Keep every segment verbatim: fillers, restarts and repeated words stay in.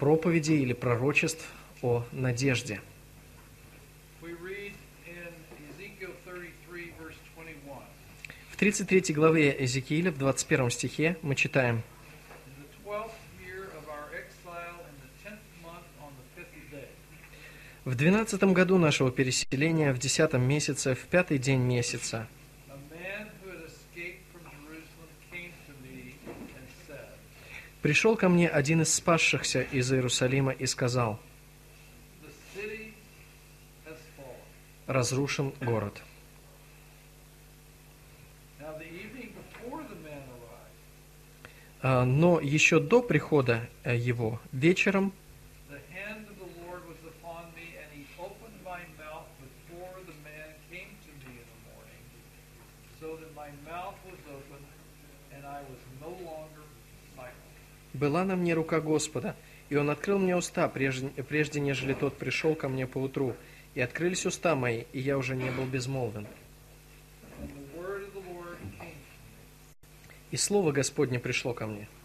проповедей или пророчеств о надежде. В тридцать третьей главе Иезекииля, в двадцать первом стихе, мы читаем: «В двенадцатом году нашего переселения, в десятом месяце, в пятый день месяца, пришел ко мне один из спасшихся из Иерусалима и сказал: разрушен город». Но еще до прихода его, вечером, была на мне рука Господа, и Он открыл мне уста, прежде, прежде нежели тот пришел ко мне поутру, и открылись уста мои, и я уже не был безмолвен. И слово Господне пришло ко мне.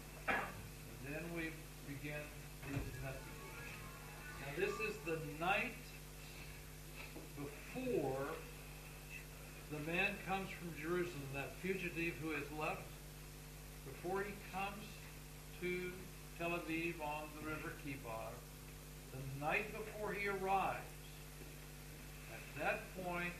To Tel Aviv on the river Kibar, the night before he arrives. At that point,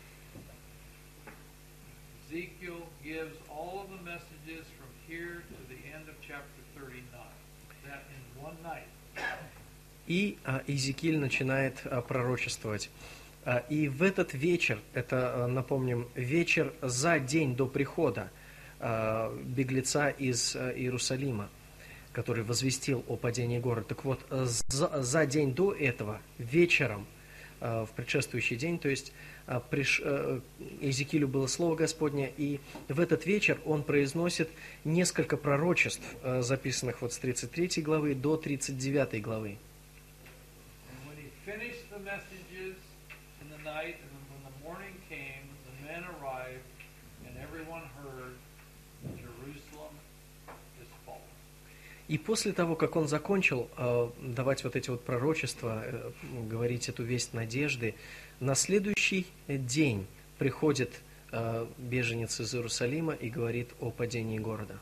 Ezekiel gives all of the messages from here to the end of chapter thirty-nine. That in one night. И а, Иезекииль начинает а, пророчествовать. А, и в этот вечер, это, а, напомним, вечер за день до прихода а, беглеца из а, Иерусалима, который возвестил о падении города. Так вот, за, за день до этого, вечером, в предшествующий день, то есть приш, Иезекиилю было слово Господне, и в этот вечер он произносит несколько пророчеств, записанных вот с тридцать третьей главы до тридцать девятой главы. И после того, как он закончил э, давать вот эти вот пророчества, э, говорить эту весть надежды, на следующий день приходит э, беженец из Иерусалима и говорит о падении города.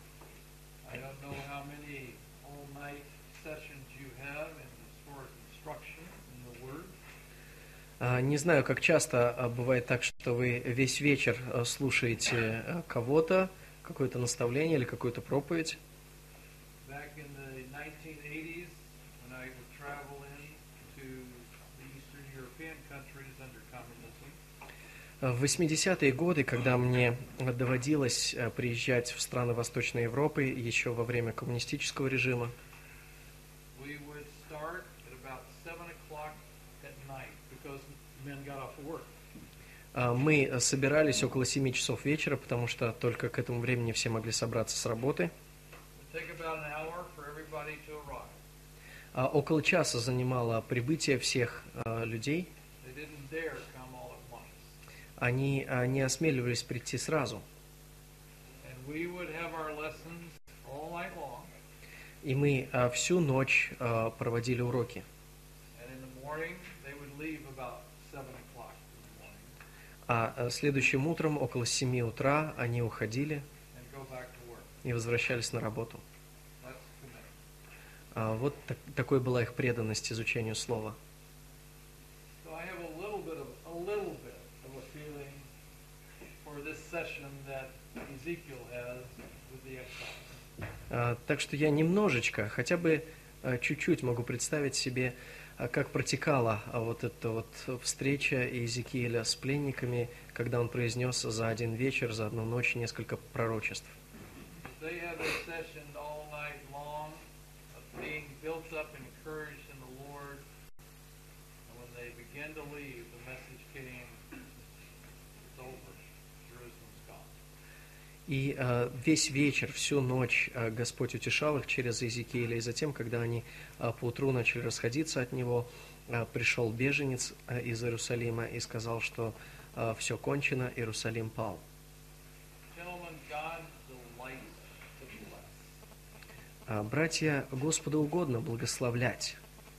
Не знаю, как часто бывает так, что вы весь вечер слушаете кого-то, какое-то наставление или какую-то проповедь. В восьмидесятые годы, когда мне доводилось приезжать в страны Восточной Европы еще во время коммунистического режима, мы собирались около семи часов вечера, потому что только к этому времени все могли собраться с работы. Около часа занимало прибытие всех людей. Они не осмеливались прийти сразу. И мы всю ночь проводили уроки. А следующим утром, около семи утра, они уходили и возвращались на работу. Вот так, такой была их преданность изучению Слова. Так что я немножечко, хотя бы чуть-чуть могу представить себе, как протекала вот эта вот встреча Иезекииля с пленниками, когда он произнес за один вечер, за одну ночь несколько пророчеств. И э, весь вечер, всю ночь э, Господь утешал их через Иезекииля, и затем, когда они э, поутру начали расходиться от него, э, пришел беженец э, из Иерусалима и сказал, что э, все кончено, Иерусалим пал. Э, братья, Господу угодно благословлять.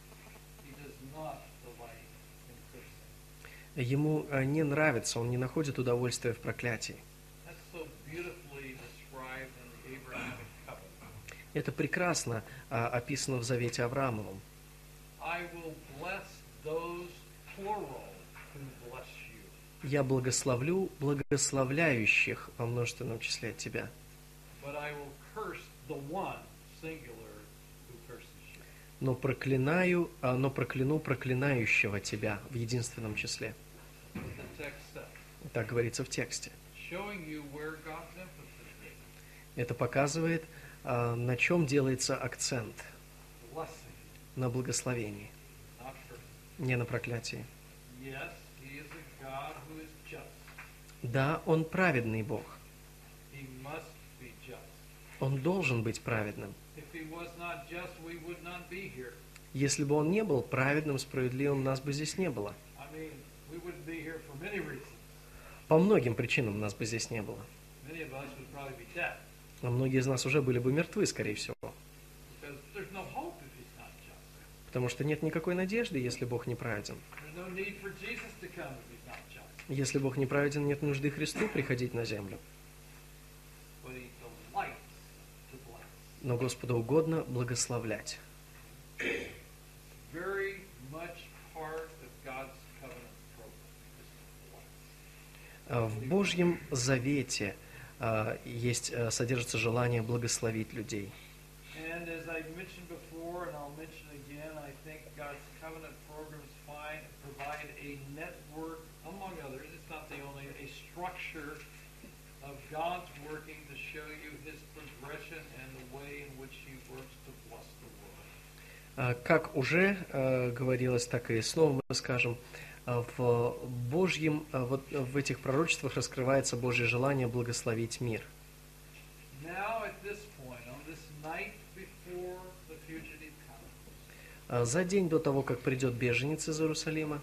Ему а, не нравится, он не находит удовольствия в проклятии. That's so beautifully described in the Abrahamic covenant. Это прекрасно а, описано в Завете Авраамовом. I will bless those, plural, who bless you. Я благословлю благословляющих во множественном числе от тебя, But I will curse the one, singular, who curses you. но проклинаю, а, но прокляну проклинающего тебя в единственном числе. What the text says. Так говорится в тексте. Showing you where God's emphasis is. Это показывает, а, на чем делается акцент. Blessing, На благословении, not cursing. не на проклятии. Yes, He is a God who is just. Да, он праведный Бог. He must be just. Он должен быть праведным. If He was not just, we would not be here. Если бы он не был праведным, справедливым, нас бы здесь не было. I mean, we wouldn't be here for many reasons. По многим причинам нас бы здесь не было. Many of us would probably be dead А многие из нас уже были бы мертвы, скорее всего. because there's no hope if He's not just. Потому что нет никакой надежды, если Бог не праведен. There's no need for Jesus to come if He's not just. Если Бог не праведен, нет нужды Христу приходить на землю. But He delights to bless. Но Господу угодно благословлять. Very much part of God's covenant program is to bless. А В Божьем завете а, есть, а, содержится желание благословить людей. And as I mentioned before, and I'll mention again, I think God's covenant programs find, provide a network, among others, it's not the only, a structure of God's working to show you His progression and the way in which He works to bless the world. А, Как уже а, говорилось, так и снова мы скажем, а, в Божьем, а, вот в этих пророчествах раскрывается Божье желание благословить мир. Now at this point, on this night before the fugitive comes, А, За день до того, как придет беженец из Иерусалима,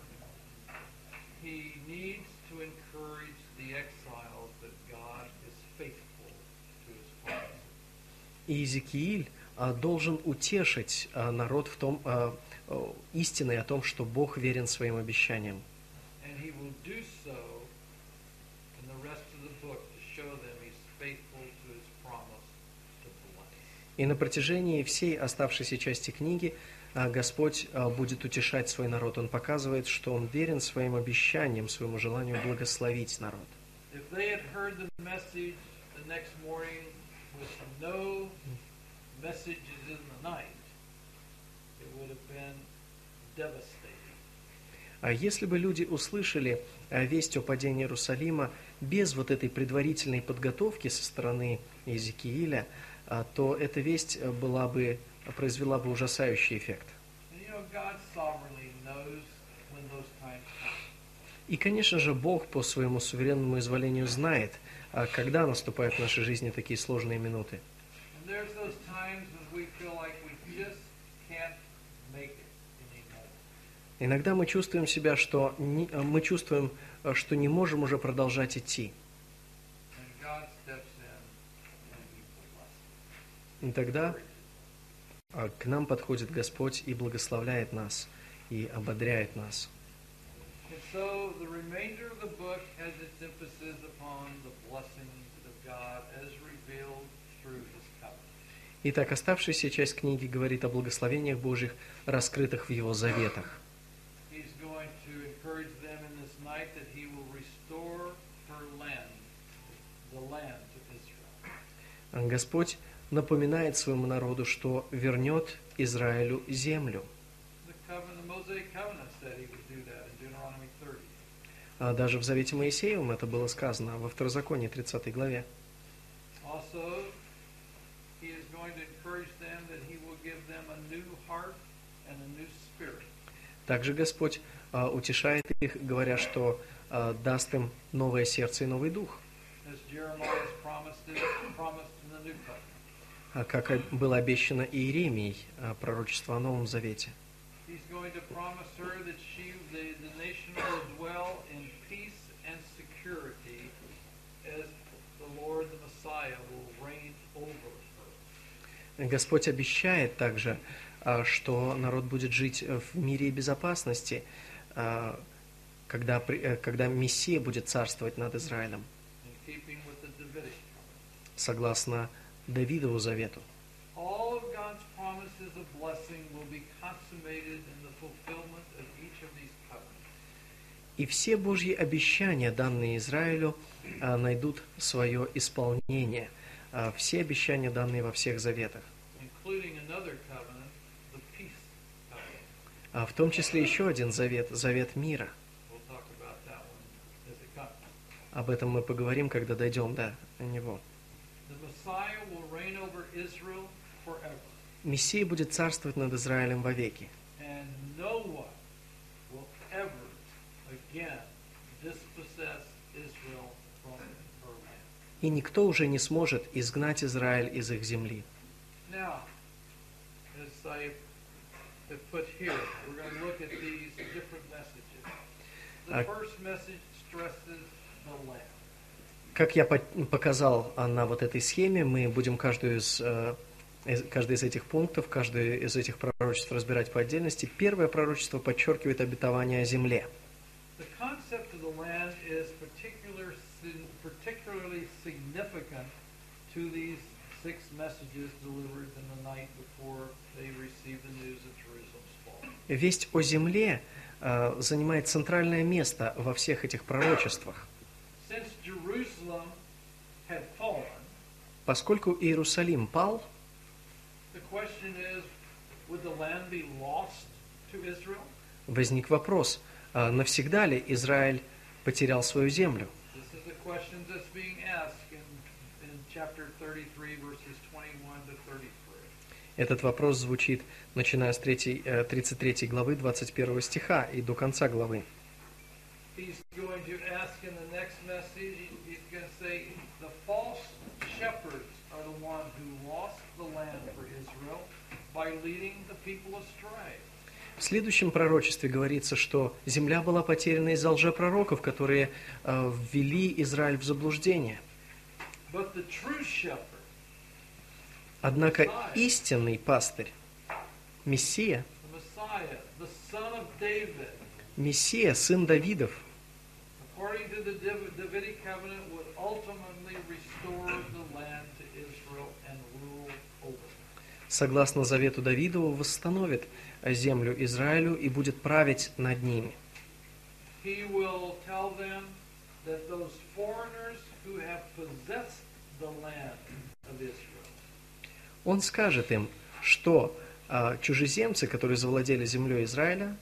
he needs to encourage the exiles that God is faithful to His promises. И Иезекииль а, должен утешить а, народ в том, а, а, истиной о том, что Бог верен своим обещаниям. And he will do so in the rest of the book to show them he's faithful to his promise to bless. И на протяжении всей оставшейся части книги а, Господь а, будет утешать свой народ. Он показывает, что Он верен своим обещаниям, своему желанию благословить народ. If they had heard the message the next morning with no messages in the night, it would have been devastating. А если бы люди услышали а, весть о падении Иерусалима без вот этой предварительной подготовки со стороны Иезекииля, а, то эта весть а, была бы, произвела бы ужасающий эффект. And you know, God sovereignly knows when those times come. И, конечно же, Бог по своему суверенному изволению знает, а, когда наступают в нашей жизни такие сложные минуты. And there's those times when we feel like we just can't make it anymore. Иногда мы чувствуем себя, что не- а, мы чувствуем, а, что не можем уже продолжать идти. And God steps in and He blesses. И тогда а, к нам подходит Господь и благословляет нас, и ободряет нас. And so the remainder of the book has its emphasis upon the blessings of God as revealed through His covenant. Итак, оставшаяся часть книги говорит о благословениях Божьих, раскрытых в Его заветах. He's going to encourage them in this night that He will restore her land, the land to Israel. Господь напоминает своему народу, что вернет Израилю землю. The covenant, the Mosaic covenant said He would do that in Deuteronomy thirty. А даже в Завете Моисеевом это было сказано во Второзаконии, тридцатой главе. Also, He is going to encourage them that He will give them a new heart and a new spirit. Также Господь а, утешает их, говоря, что а, даст им новое сердце и новый дух, As Jeremiah has promised it, promised in the New Covenant. а, как и было обещано Иеремией, а, пророчество о Новом Завете. He's going to promise her that she, the, the nation will dwell in peace and security as the Lord, the Messiah, will reign over her. Господь обещает также, а, что народ будет жить в мире и безопасности, а, когда, при- э, когда Мессия будет царствовать над Израилем, in keeping with the Davidic covenant. согласно Давидову завету. All of God's promises of blessing will be consummated in the fulfillment of each of these covenants. И все Божьи обещания, данные Израилю, а, найдут свое исполнение. А, Все обещания, данные во всех заветах. Including another covenant, the peace covenant. А в том числе еще один завет, завет мира. We'll talk about that one as it comes. Об этом мы поговорим, когда дойдем до него. The Messiah will reign over Israel forever, Мессия будет царствовать над Израилем вовеки. and no one will ever again dispossess Israel from her land. И никто уже не сможет изгнать Израиль из их земли. Now, as I have put here, we're going to look at these different messages. The Uh, first message stresses the land. Как я по- показал а, на вот этой схеме, мы будем каждую из, э, из- каждый из этих пунктов, каждое из этих пророчеств разбирать по отдельности. Первое пророчество подчеркивает обетование о земле. The concept of the land is particular, sin- particularly significant to these six messages delivered in the night before they received the news of Jerusalem's fall. Весть о земле э, занимает центральное место во всех этих пророчествах. Since Jerusalem had fallen, Поскольку Иерусалим пал, the question is, would the land be lost to Israel? возник вопрос, а навсегда ли Израиль потерял свою землю? This is a question that's being asked in, in chapter thirty-three, verses twenty-one to thirty-three. Этот вопрос звучит, начиная с третьей, э, тридцать третьей главы двадцать первого стиха и до конца главы. He's going to ask in the next message, he's going to say, the false shepherds are the one who lost the land for Israel by leading the people astray. В следующем пророчестве говорится, что земля была потеряна из-за лжепророков, которые э, ввели Израиль в заблуждение. But the true shepherd, Однако истинный пастырь, Мессия, the Messiah, the son of David, Мессия, сын Давидов, according to the Dav- Davidic covenant, would ultimately restore the land to Israel and rule over it. согласно завету Давидову, восстановит землю Израилю и будет править над ними. He will tell them that those foreigners who have possessed the land of Israel, Он скажет им, что а, чужеземцы, которые завладели землей Израиля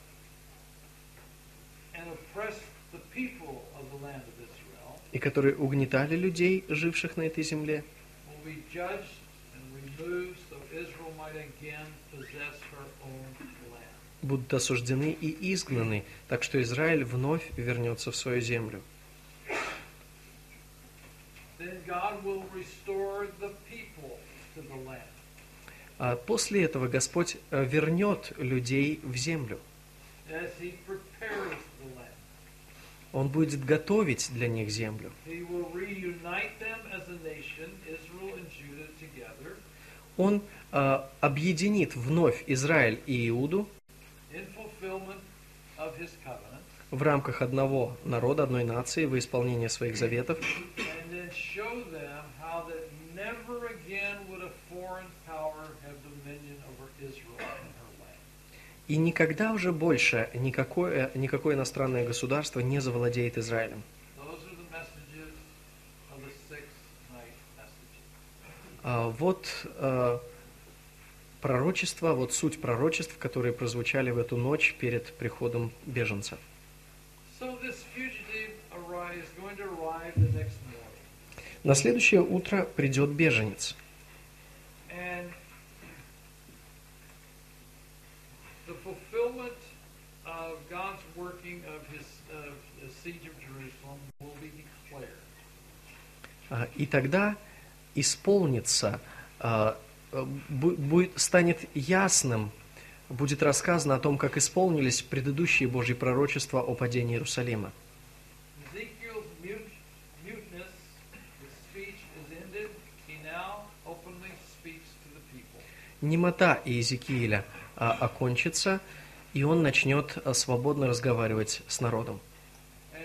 and oppressed the people of the land of Israel, и которые угнетали людей, живших на этой земле, will be judged and removed so Israel might again possess her own land. будут осуждены и изгнаны, так что Израиль вновь вернется в свою землю. Then God will restore the people to the land. А после этого Господь э, вернет людей в землю. As He prepares the land, Он будет готовить для них землю. He will reunite them as a nation, Israel and Judah together, Он э, объединит вновь Израиль и Иуду in fulfillment of His covenant, в рамках одного народа, одной нации, во исполнение своих заветов, and then show them how that never again would a foreign power have dominion over Israel and her land. и никогда уже больше никакое, никакое иностранное государство не завладеет Израилем. Those are the messages of the six night messages. А вот э, пророчества, вот суть пророчеств, которые прозвучали в эту ночь перед приходом беженцев. So this fugitive arrive, is going to arrive the next morning. На следующее утро придет беженец. And the fulfillment of God's working of his of the siege of Jerusalem will be declared. А, И тогда исполнится, а, бу- будет, станет ясным, будет рассказано о том, как исполнились предыдущие Божьи пророчества о падении Иерусалима. Ezekiel's mute, muteness, his speech is ended. He now openly speaks to the people. Немота Иезекииля а, окончится, и он начнет а, свободно разговаривать с народом.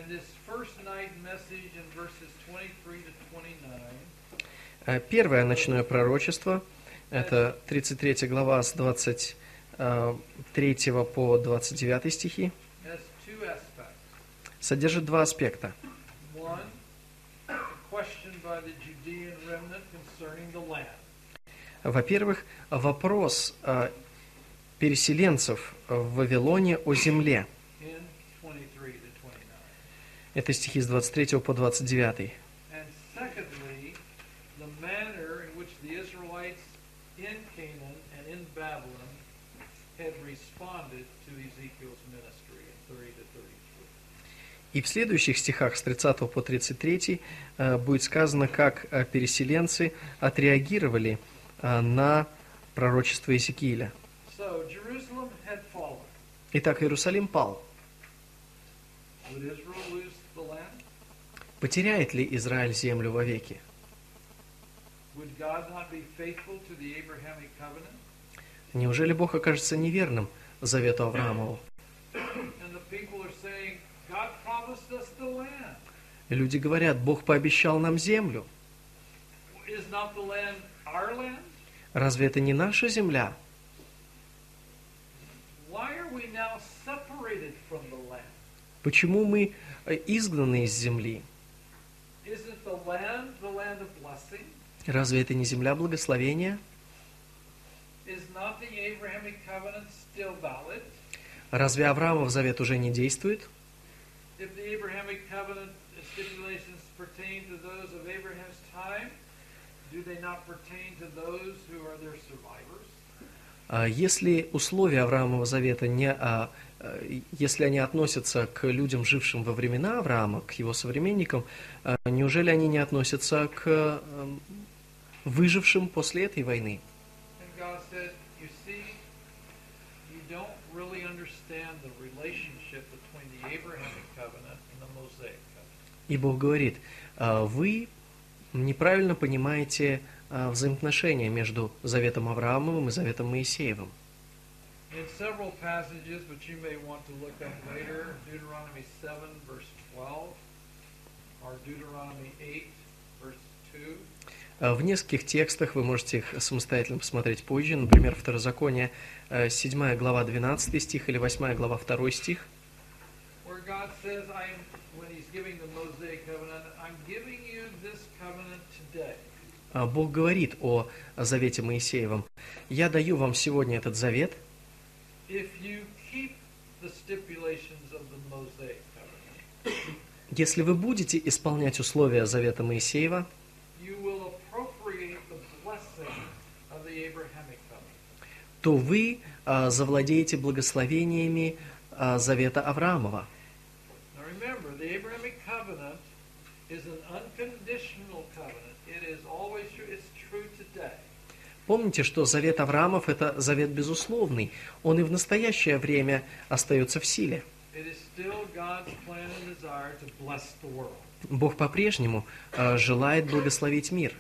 this first night message in verses twenty-three to twenty-nine Э, Первое ночное пророчество, это тридцать третья глава с двадцать третьего по двадцать девятый стихи, has two aspects. содержит два аспекта. One, a question by the Judean remnant concerning the land. Во-первых, вопрос э, переселенцев в Вавилоне о земле. In twenty-three to twenty-nine. Это стихи с двадцать третьего по двадцать девятый. And secondly, the manner in which the Israelites in Canaan and in Babylon had responded to Ezekiel's ministry in thirty to thirty-three. И в следующих стихах с тридцатого по тридцать третий э, будет сказано, как э, переселенцы отреагировали э, на пророчество Иезекииля. So Jerusalem had fallen. Итак, Иерусалим пал. Would Israel lose the land? Потеряет ли Израиль землю вовеки? Would God not be faithful to the Abrahamic covenant? Неужели Бог окажется неверным завету Авраамову? And the people are saying, God promised us the land. И люди говорят, Бог пообещал нам землю. Is not the land our land? Разве это не наша земля? Why are we now separated from the land? Почему мы э, изгнаны из земли? Isn't the land the land of blessing? Разве это не земля благословения? Is not the Abrahamic covenant still valid? Разве Авраамов завет уже не действует? If the Abrahamic covenant stipulations pertain to those of Abraham's time, do they not pertain to those who are their survivors? А Если условия Авраамова завета не, а, а, если они относятся к людям, жившим во времена Авраама, к его современникам, а, неужели они не относятся к а, выжившим после этой войны? And God said, you see, you don't really understand the relationship between the Abrahamic covenant and the Mosaic covenant. И Бог говорит, а, вы неправильно понимаете а, взаимоотношения между заветом Авраамовым и заветом Моисеевым. In several passages, which you may want to look up later, Deuteronomy seven, verse twelve, or Deuteronomy eight, verse two, А, В нескольких текстах вы можете их самостоятельно посмотреть позже, например, Второзаконие, э, седьмая глава, двенадцатый стих или восьмая глава, второй стих, where God says, I am, when He's giving the Mosaic covenant, I'm giving you this covenant today. А, Бог говорит о завете Моисеевом. «Я даю вам сегодня этот завет, If you keep the stipulations of the Mosaic covenant, если вы будете исполнять условия завета Моисеева, you will appropriate the blessing of the Abrahamic covenant. то вы а, завладеете благословениями а, завета Авраамова». Now remember, the Abrahamic covenant is an unconditional covenant. It is always true. It's true today. Помните, что завет Авраамов – это завет безусловный. Он и в настоящее время остается в силе. It is still God's plan and desire to bless the world. Бог по-прежнему а, желает благословить мир.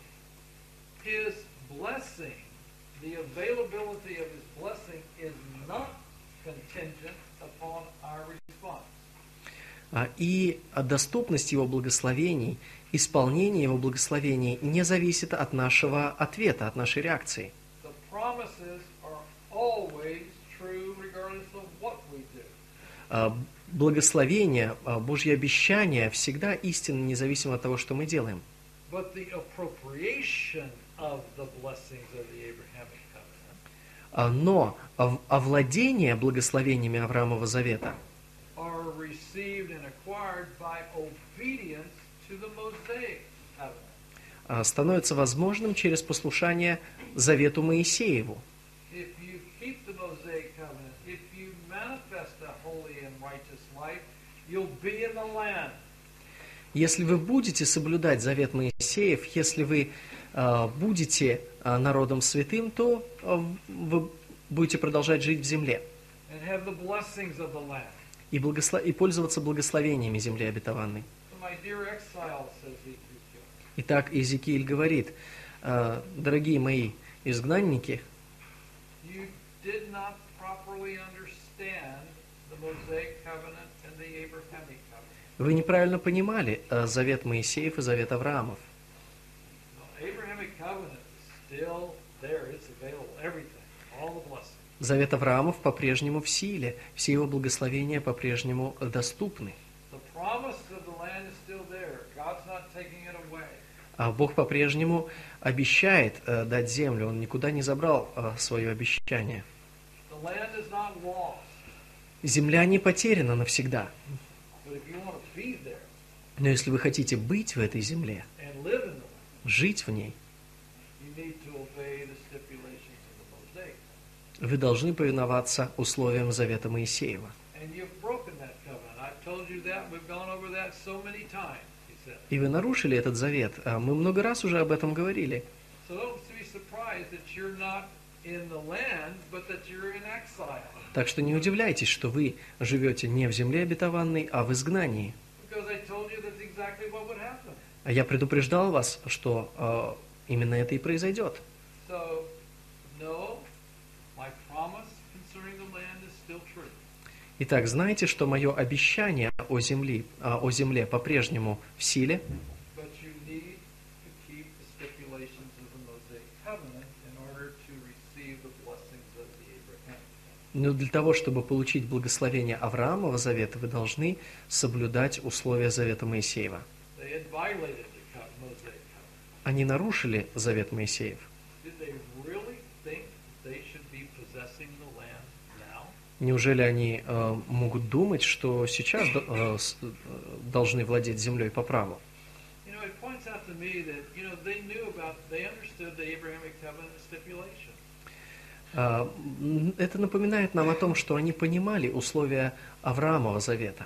His blessing, the availability of His blessing is not contingent upon our response. А, И доступность Его благословений, исполнение Его благословений не зависит от нашего ответа, от нашей реакции. The promises are always true regardless of what we do. А, Благословение, а, Божье обещание всегда истинно, независимо от того, что мы делаем. But the appropriation of the blessings of the Abrahamic covenant А, Но ов- овладение благословениями Авраамова завета are received and acquired by obedience to the Mosaic covenant. а, становится возможным через послушание завету Моисееву. If you keep the Mosaic covenant, if you manifest a holy and righteous life, you'll be in the land. Если вы будете соблюдать завет Моисеев, если вы а, будете а, народом святым, то а, вы будете продолжать жить в земле And have the blessings of the land. и, благосло- и пользоваться благословениями земли обетованной. So my dear exiles, says Ezekiel, Итак, Иезекииль говорит, а, дорогие мои изгнанники, you did not properly understand the Mosaic covenant and the Abrahamic covenant. Вы неправильно понимали э, завет Моисеев и завет Авраамов. The Abrahamic covenant is still there. It's available. Everything. All the blessings. Завет Авраамов по-прежнему в силе, все его благословения по-прежнему доступны. The promise of the land is still there. God's not taking it away. А Бог по-прежнему обещает э, дать землю, Он никуда не забрал э, свое обещание. The land is not lost. Земля не потеряна навсегда. But if you want to be there Но если вы хотите быть в этой земле, and live in the land, жить в ней, you need to obey the stipulations of the Mosaic. вы должны повиноваться условиям завета Моисеева. And you've broken that covenant. I've told you that. We've gone over that so many times, he said. И вы нарушили этот завет. А мы много раз уже об этом говорили. So don't be surprised that you're not in the land, but that you're in exile. Так что не удивляйтесь, что вы живете не в земле обетованной, а в изгнании. Because I told you that's exactly what would happen. А я предупреждал вас, что э, именно это и произойдет. So, no, my promise concerning the land is still true. Итак, знайте, что мое обещание о земле, а, о земле по-прежнему в силе, But you need to keep the stipulations of the Mosaic covenant in order to receive the blessings of the Abraham. но для того, чтобы получить благословение Авраамова завета, вы должны соблюдать условия завета Моисеева. They had violated the co- Mosaic covenant. Они нарушили завет Моисеев. Did they really think that they should be possessing the land now? Неужели они э, могут думать, что сейчас э, с- э, должны владеть землей по праву? You know, it points out to me that, you know, they knew about, they understood the Abrahamic covenant stipulation. А, м, Это напоминает нам о том, что они понимали условия Авраамова завета.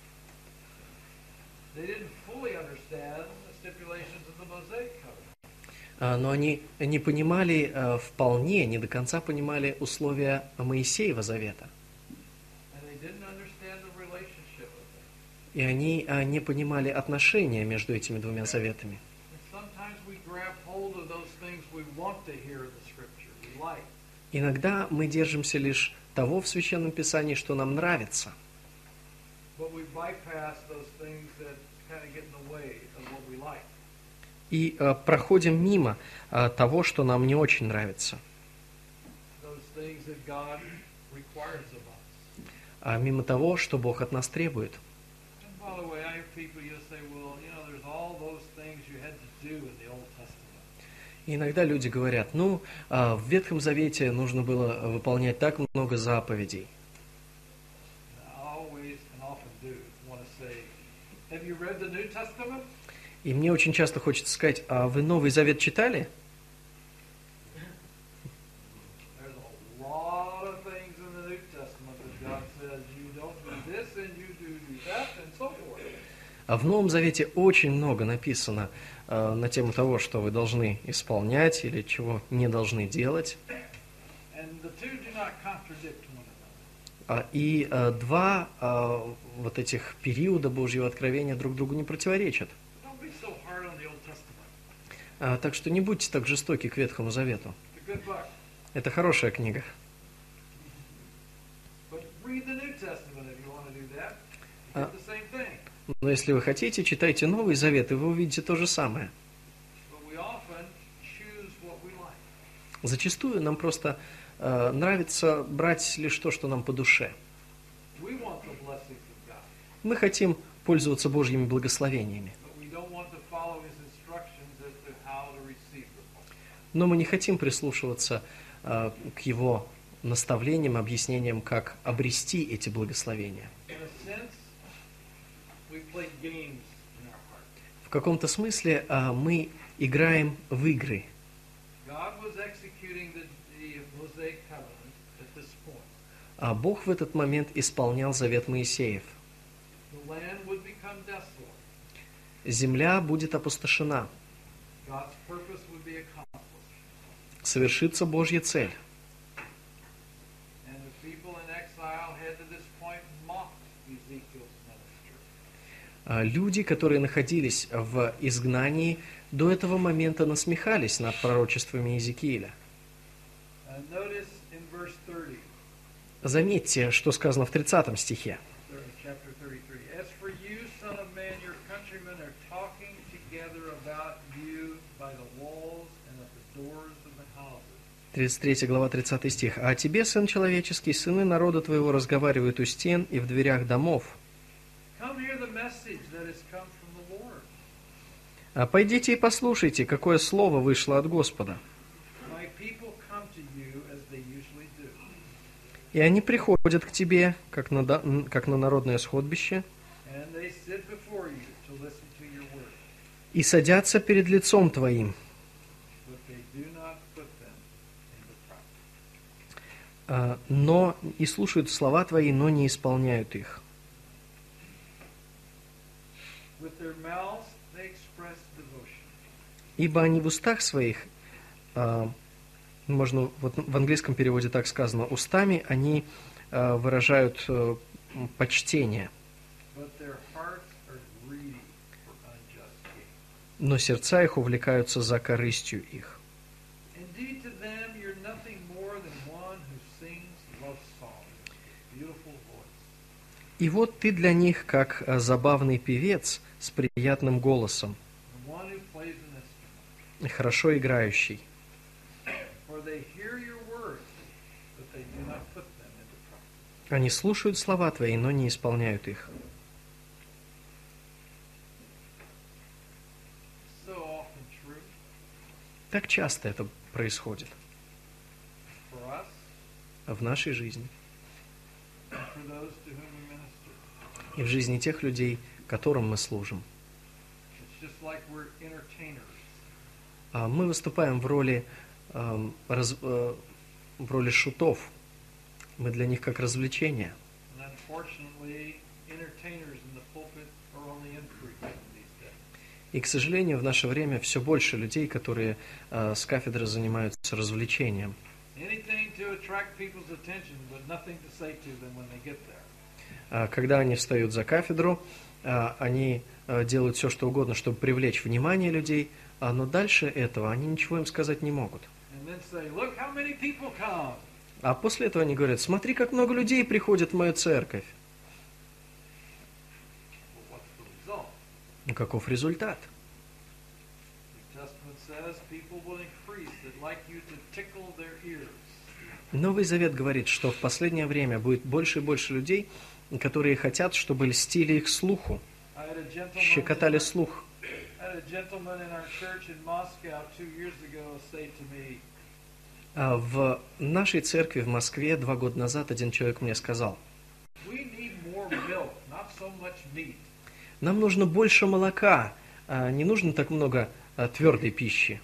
They didn't fully understand the stipulations of the Mosaic covenant. А, Но они не понимали э, вполне, не до конца понимали условия Моисеева завета. And they didn't understand the relationship of them. И они а, не понимали отношения между этими двумя заветами. And sometimes we grab hold of those things we want to hear in the scripture, we like. Иногда мы держимся лишь того в Священном Писании, что нам нравится. But we bypass those things that kind of get in the way of what we like. И э, проходим мимо э, того, что нам не очень нравится. Those things that God requires of us. А мимо того, что Бог от нас требует. And by the way, I hear people, you say, well, you know, there's all those things you had to do in the Old Testament. И иногда люди говорят, ну, а, в Ветхом Завете нужно было выполнять так много заповедей. And I always and often do want to say, have you read the New Testament? И мне очень часто хочется сказать, а вы Новый Завет читали? There's a lot of things in the New Testament that God says you don't do this and you do do that and so forth. А в Новом Завете очень много написано э, на тему того, что вы должны исполнять или чего не должны делать. And the two do not contradict one another. А, И э, два э, вот этих периода Божьего откровения друг другу не противоречат. Don't be so hard on the Old Testament. А, Так что не будьте так жестоки к Ветхому Завету. It's a good book. Это хорошая книга. But read the New Testament if you want to do that. You Uh, get the same thing. Но если вы хотите, читайте Новый Завет, и вы увидите то же самое. But we often choose what we like. Зачастую нам просто э, нравится брать лишь то, что нам по душе. We want the blessings of God, Мы хотим пользоваться Божьими благословениями, but we don't want to follow His instructions as to how to receive the blessing. но мы не хотим прислушиваться э, к Его наставлениям, объяснениям, как обрести эти благословения. In a sense, we play games in our heart. В каком-то смысле э, мы играем в игры. God was executing the, the Mosaic covenant at this point. А Бог в этот момент исполнял завет Моисеев. The land would become desolate. Земля будет опустошена, God's purpose would be accomplished. совершится Божья цель. And the people in exile had to this point mocked Ezekiel's ministry. А Люди, которые находились в изгнании, до этого момента насмехались над пророчествами Иезекииля. And notice in verse thirty, Заметьте, что сказано в тридцатом стихе. chapter thirty-three. As for you, son of тридцать третья глава, тридцатый стих. «А о тебе, сын человеческий, сыны народа твоего разговаривают у стен и в дверях домов. Come hear the message that has come from the Lord. А пойдите и послушайте, какое слово вышло от Господа». My people come to you as they usually do. И они приходят к тебе, как на, да- н- как на народное сходбище, And they sit before you to listen to your word. и садятся перед лицом твоим, But they do not put them into practice. а, но и слушают слова твои, но не исполняют их. With their mouths they express devotion. Ибо они в устах своих, а, можно, вот в английском переводе так сказано, устами они а, выражают а, м, почтение, But their hearts are greedy for unjust gain. но сердца их увлекаются за корыстью их. Indeed, to them you're nothing more than one who sings love songs with beautiful voice, И вот ты для них как а, забавный певец с приятным голосом, and one who plays an instrument. хорошо играющий. For they hear your words, but they do not put them into practice. Они слушают слова твои, но не исполняют их. So often true Так часто это происходит for us в нашей жизни and for those to whom we minister. и в жизни тех людей, которым мы служим. It's just like we're entertainers. А мы выступаем в роли, эм, раз- э, в роли шутов. Мы для них как развлечение. And unfortunately, entertainers in the pulpit are only increasing these days. И, к сожалению, в наше время все больше людей, которые э, с кафедры занимаются развлечением. Anything to attract people's attention, but nothing to say to them when they get there. А когда они встают за кафедру, а, они э, делают все, что угодно, чтобы привлечь внимание людей, а, но дальше этого они ничего им сказать не могут. And then say, look how many people come. А после этого они говорят: смотри, как много людей приходит в мою церковь. Well, what's the result? Ну, каков результат? The Testament says people will increase that like you to tickle their ears. Новый Завет говорит, что в последнее время будет больше и больше людей, которые хотят, чтобы льстили их слуху, I had a gentleman, щекотали слух. I had a gentleman in our church in Moscow two years ago say to me, А в нашей церкви в Москве два года назад один человек мне сказал: we need more milk, not so much meat. нам нужно больше молока, а не нужно так много а, твердой пищи.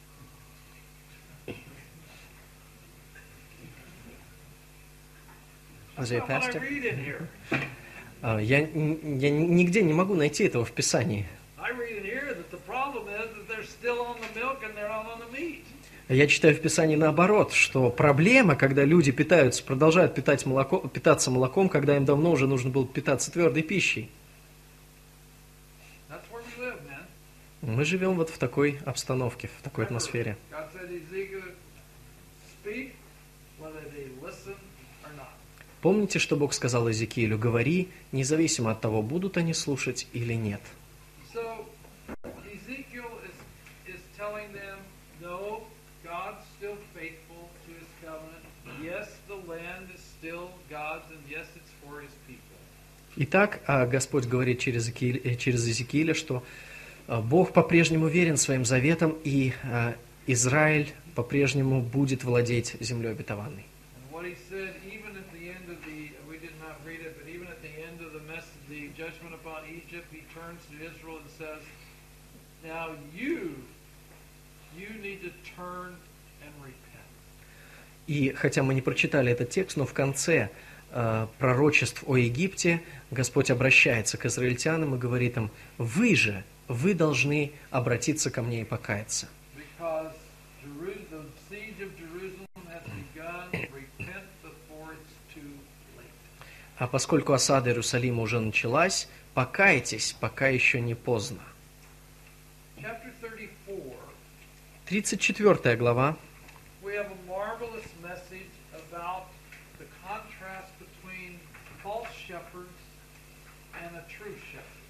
Was he a That's not what I pastor? read in here. А, Я, н- я нигде не могу найти этого в Писании. I read in here that the problem is that they're still on the milk and they're not on the meat. Я читаю в Писании наоборот, что проблема, когда люди питаются, продолжают питать молоко, питаться молоком, когда им давно уже нужно было питаться твердой пищей. That's where we live, man. Мы живем вот в такой обстановке, в такой атмосфере. God said, Ezekiel, speak whether they listen or not. Помните, что Бог сказал Иезекиилю: говори, независимо от того, будут они слушать или нет. So Ezekiel is, is telling them, no, God's still faithful to his covenant. Yes, the land is still God's, and yes, it's for his people. Итак, а Господь говорит через Иезекииля, э, через Иезекииля, что а, Бог по-прежнему верен своим заветам, и а, Израиль по-прежнему будет владеть землей обетованной. And what he said, even at the end of the, we did not read it, but even at the end of the mess, the judgment upon Egypt, he turns to Israel and says, now you, you need to turn and repent. И хотя мы не прочитали этот текст, но в конце э, пророчеств о Египте Господь обращается к израильтянам и говорит им: вы же, вы должны обратиться ко мне и покаяться. Because Jeru- the siege of Jerusalem has begun, repent before it's too late. А поскольку осада Иерусалима уже началась, покайтесь, пока еще не поздно. Chapter thirty-four, тридцать четвёртая глава. we have a marvelous message about contrast between false shepherds and a true shepherd.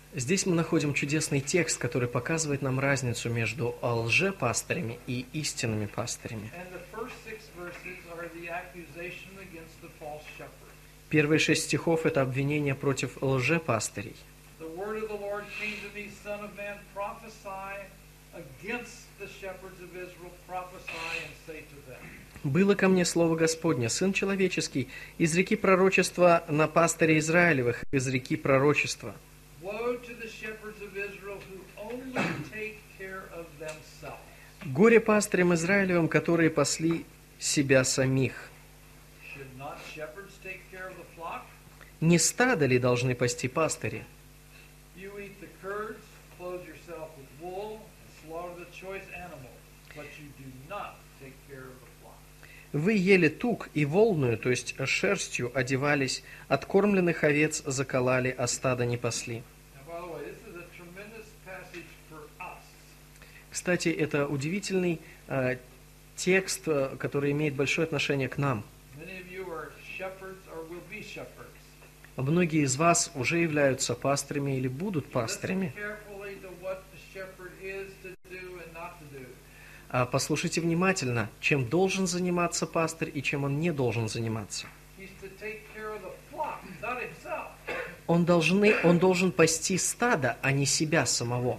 Здесь мы находим чудесный текст, который показывает нам разницу между а, лжепастырями и истинными пастырями. And the first six verses are the accusation against the false shepherd. Первые шесть стихов – это обвинение против лжепастырей. The word of the Lord came to me, Son of man, prophesy against the shepherds of Israel, prophesy and say to them. «Было ко мне слово Господне, Сын человеческий, изреки пророчества на пастыре Израилевых, изреки пророчества». Woe to the shepherds of Israel who only take care of themselves. «Горе пастырям Израилевым, которые пасли себя самих». Should not shepherds take care of the flock? Не стадо ли должны пасти пастыри? You eat the curds, clothe yourself with wool, and slaughter the choice animals, but you do not take care of the flock. Вы ели тук и волную, то есть шерстью, одевались, откормленных овец заколали, а стада не пасли. Now, by the way, this is a tremendous passage for us. Кстати, это удивительный э, текст, э, который имеет большое отношение к нам. Many of you are shepherds or will be shepherds. Многие из вас уже являются пастырями или будут Listen пастырями. carefully to what the shepherd is to do and not to do. А послушайте внимательно, чем должен заниматься пастырь и чем он не должен заниматься. He's to take care of the flock, not himself. Он, должны, он должен пасти стадо, а не себя самого.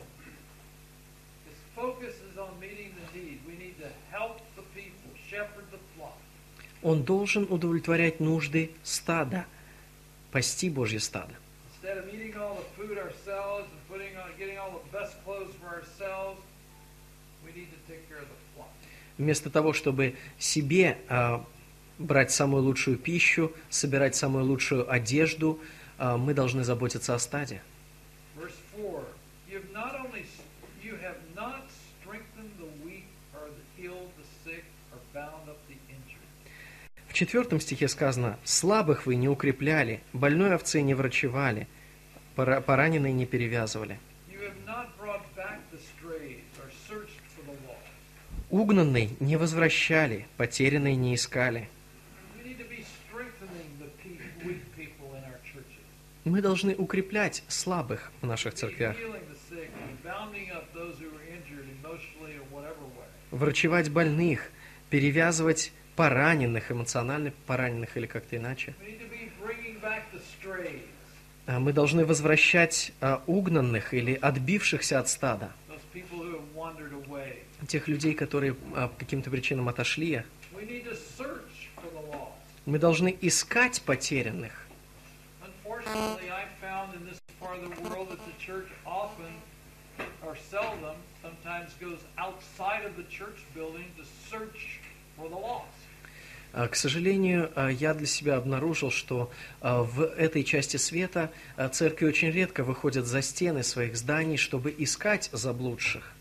His focus is on meeting the need. We need to help the people, shepherd the flock. Он должен удовлетворять нужды стада, пасти Божье стадо. Instead of eating all the food ourselves and putting on, getting all the best clothes for ourselves, we need to take care of the flock. Вместо того, чтобы себе а, брать самую лучшую пищу, собирать самую лучшую одежду, а, мы должны заботиться о стаде. Verse four, you have not only you have not strengthened the weak or healed the sick or bound up the injured. В четвертом стихе сказано: «Слабых вы не укрепляли, больной овцы не врачевали, пора- пораненные не перевязывали, You have not brought back the strays or searched for the lost. угнанный не возвращали, потерянные не искали». We need to be strengthening the pe- weak people in our churches. Мы должны укреплять слабых в наших Be церквях, healing the sick and bounding up those who are injured emotionally or whatever way. врачевать больных, перевязывать пораненных, эмоционально пораненных или как-то иначе. We need to be bringing back the strays, А Мы должны возвращать а, угнанных или отбившихся от стада, those people who have wandered away. тех людей, которые а, по каким-то причинам отошли. We need to search for the lost. Мы должны искать потерянных. Unfortunately, I found in this part of the world that the church often, or seldom, sometimes goes outside of the church building to search for the lost. А, К сожалению, а, я для себя обнаружил, что а, в этой части света а, церкви очень редко выходят за стены своих зданий, чтобы искать заблудших.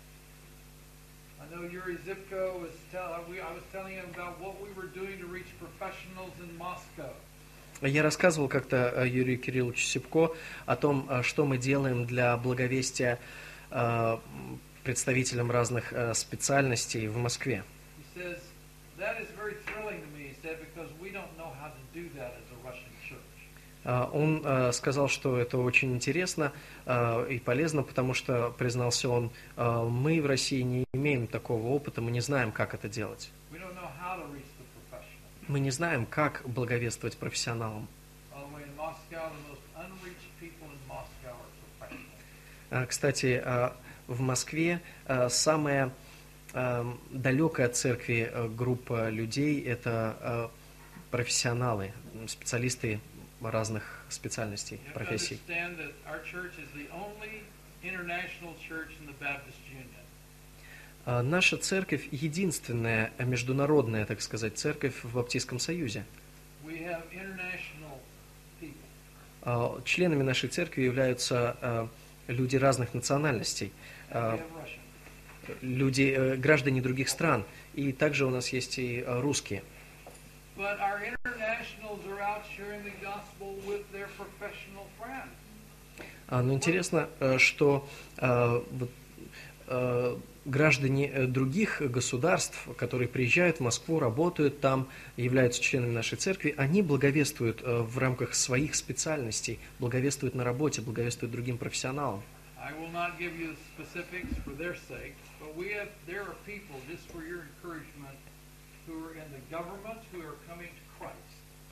I know Yuri Zipko was tell, we, I was telling him about what we were doing to reach professionals in Moscow. Я рассказывал как-то а, Юрию Кирилловичу Сипко о том, а, что мы делаем для благовестия а, представителям разных а, специальностей в Москве. He says, that is very thrilling to me, he said, because we don't know how to do that as a Russian church. А, Он а, сказал, что это очень интересно а, и полезно, потому что, признался он, а, мы в России не имеем такого опыта, мы не знаем, как это делать. We don't know how to reach the professionals. Мы не знаем, как благовествовать профессионалам. By the way, in Moscow, the most unreached people in Moscow are professionals. А, Кстати, а, в Москве а, самая а, далекая от церкви а, группа людей – это а, профессионалы, специалисты разных специальностей, You have to профессий. understand that our church is the only international church in the Baptist Union. А, Наша церковь – единственная международная, так сказать, церковь в Баптистском Союзе. We have international people. А, Членами нашей церкви являются а, люди разных национальностей, And а, we have Russian. люди, э, граждане других стран, и также у нас есть и а, русские. But our internationals are out sharing the gospel with their professional friends. А, Но интересно, э, что э, вот э, граждане э, других государств, которые приезжают в Москву, работают там, являются членами нашей церкви, они благовествуют э, в рамках своих специальностей, благовествуют на работе, благовествуют другим профессионалам. I will not give you the specifics for their sake, but we have, there are people, just for your encouragement, who are in the government who are coming to Christ.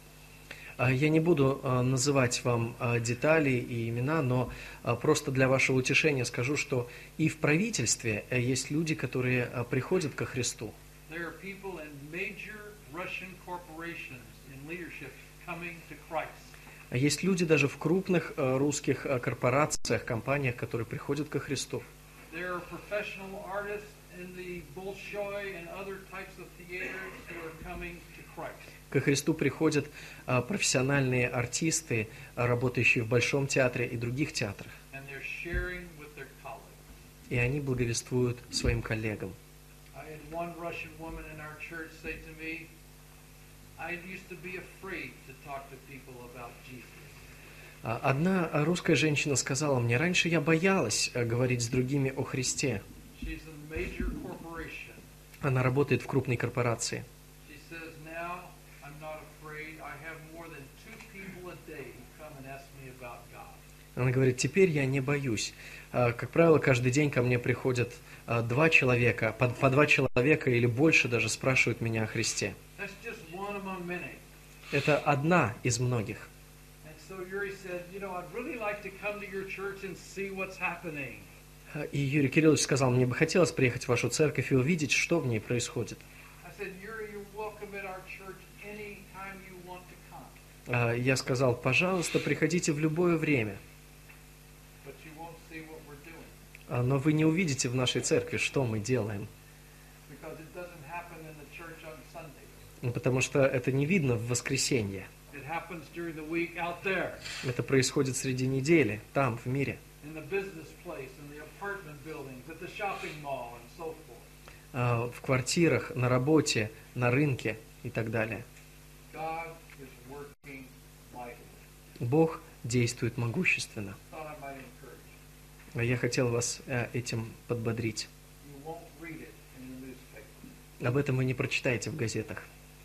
А Я не буду э, называть вам э, детали и имена, но э, просто для вашего утешения скажу, что и в правительстве э, есть люди, которые э, приходят ко Христу. There are people in major Russian corporations in leadership coming to Christ. А Есть люди даже в крупных э, русских э, корпорациях, компаниях, которые приходят ко Христу. There are professional artists in the Bolshoi and other types of theaters who are coming to Christ. Ко Христу приходят э, профессиональные артисты, э, работающие в Большом театре и других театрах. And they're sharing with their colleagues. И они благовествуют своим коллегам. I had one Russian woman in our church say to me, I used to be afraid to talk to people about Jesus. А Одна русская женщина сказала мне: раньше я боялась э, говорить с другими о Христе. She's in a major corporation. Она работает в крупной корпорации. She says, now I'm not afraid. I have more than two people a day who come and ask me about God. Она говорит: теперь я не боюсь. А, Как правило, каждый день ко мне приходят а, два человека, по, по два человека или больше даже спрашивают меня о Христе. That's just one among many. Это одна из многих. And so Yuri said, you know, I'd really like to come to your church and see what's happening. А, И Юрий Кириллович сказал: мне бы хотелось приехать в вашу церковь и увидеть, что в ней происходит. I said, Yuri, you're welcome at our church anytime you want to come. А, Я сказал: пожалуйста, приходите в любое время. But you won't see what we're doing. А, Но вы не увидите в нашей церкви, что мы делаем. Because it doesn't happen in the church on Sunday. Ну, Потому что это не видно в воскресенье. It happens during the week out there, Это происходит среди недели, там, в мире. in the business place, in the apartment buildings, at the shopping mall, and so forth. А, В квартирах, на работе, на рынке и так далее. God is working mightily. Бог действует могущественно. Thought I might encourage you. А Я хотел вас э, этим подбодрить. You won't read it in the newspaper. Об этом вы не прочитаете в газетах.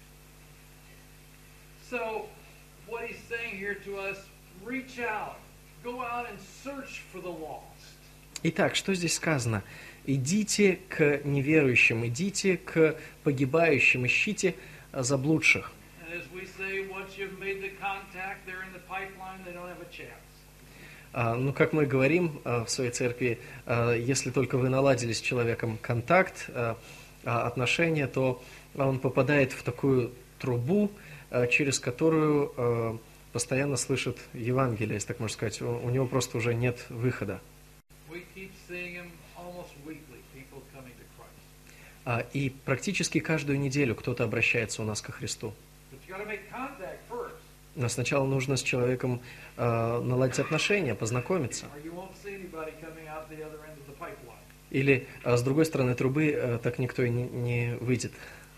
So, what he's saying here to us, reach out. Go out and search for the lost. Итак, что здесь сказано? Идите к неверующим, идите к погибающим, ищите э, заблудших. And as we say, once you've made the contact, they're in the pipeline, they don't have a chance. А, Ну, как мы говорим э, в своей церкви, э, если только вы наладили с человеком контакт, э, а, отношения, то он попадает в такую трубу, э, через которую э, постоянно слышит Евангелие, если так можно сказать. У у него просто уже нет выхода. We keep seeing them almost weekly, people coming to Christ. А, И практически каждую неделю кто-то обращается у нас ко Христу. But you got to make contact first, Но сначала нужно с человеком э, наладить отношения, познакомиться. or you won't see anybody coming out the other end of the pipeline. Или э, с другой стороны трубы э, так никто и не, не выйдет.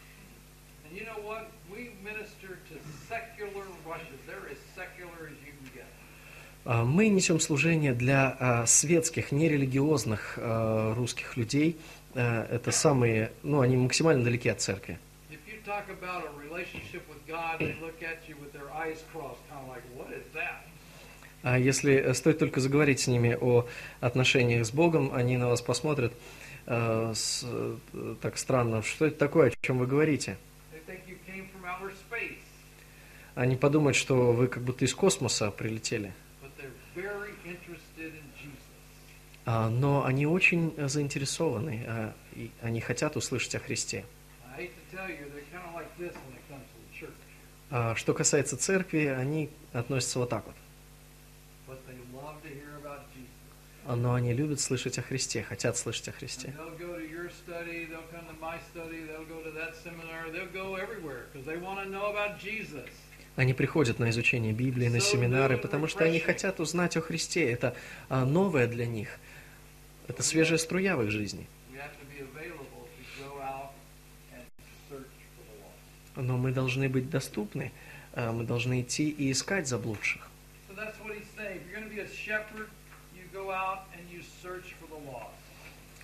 And you know what? We minister to secular Russia. They're as secular as you can get. А, Мы несем служение для а, светских, нерелигиозных а, русских людей. А, Это самые, ну, они максимально далеки от церкви. If you talk about a relationship with God, they look at you with their eyes crossed, kind of like, what is that? А если стоит только заговорить с ними о отношениях с Богом, они на вас посмотрят а, с- э, так странно: что это такое, о чем вы говорите? They think you came from outer space, Они подумают, что вы как будто из космоса прилетели. but they're very interested in Jesus. А, Но они очень э, заинтересованы, а, и они хотят услышать о Христе. I hate to tell you, they're kind of like this when it comes to the church, А Что касается церкви, они относятся вот так вот. but they love to hear about Jesus. Но они любят слышать о Христе, хотят слышать о Христе. And they'll go to your study, they'll come to my study, they'll go to that seminar, they'll go everywhere because they want to know about Jesus. Они приходят на изучение Библии, на семинары, потому что они хотят узнать о Христе. Это а, новое для них. Это свежая струя в их жизни. We have to be available to go out and search for the lost. Но мы должны быть доступны, а, мы должны идти и искать заблудших. So that's what he's saying. If you're going to be a shepherd, you go out and you search for the lost.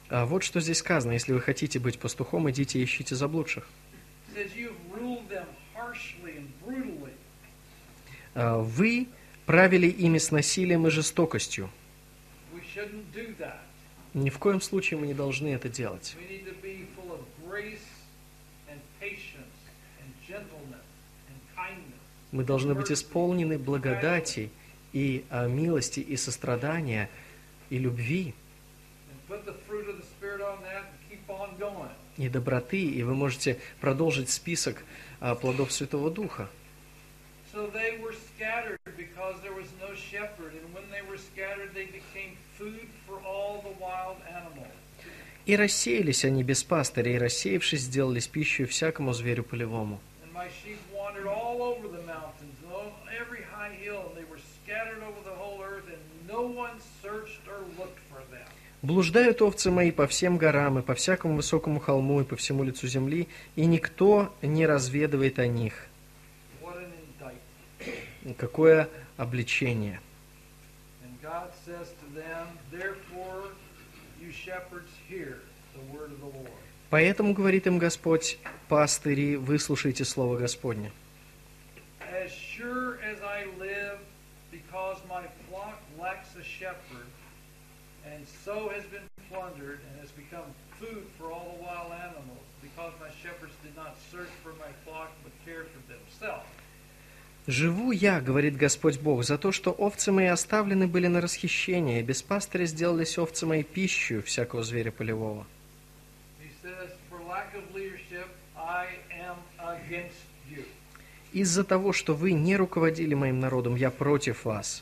А вот что здесь сказано: если вы хотите быть пастухом, идите и ищите заблудших. It says you've ruled them harshly and brutally. А, Вы правили ими с насилием и жестокостью. We shouldn't do that. Ни в коем случае мы не должны это делать. We need to be full of grace and patience and gentleness and kindness. Мы должны быть исполнены благодати и а, милости, и сострадания, и любви, And put the fruit of the Spirit on that and keep on going. и доброты, и вы можете продолжить список а, плодов Святого Духа. So they were scattered because there was no shepherd, and when they were scattered, they became food for all the wild animals. И рассеялись они без пастыря, и рассеявшись, сделались пищей всякому зверю полевому. And my sheep wandered all over the mountains, and on every high hill, and they were scattered over the whole earth, and no one searched or looked for them. Блуждают овцы мои по всем горам, и по всякому высокому холму, и по всему лицу земли, и никто не разведывает о них. What an indictment. Какое обличение. And God says to them, therefore, you shepherds, hear the word of the Lord. Поэтому, говорит им Господь, пастыри, выслушайте слово Господне. As sure as I live, because my flock lacks a shepherd, and so has been plundered, and has become food for all the wild animals, because my shepherds did not search for my flock, but cared for themselves. «Живу я, — говорит Господь Бог, — за то, что овцы мои оставлены были на расхищение, и без пастыря сделались овцы мои пищей всякого зверя полевого». He says, for lack of leadership, I am against you. Из-за того, что вы не руководили моим народом, я против вас.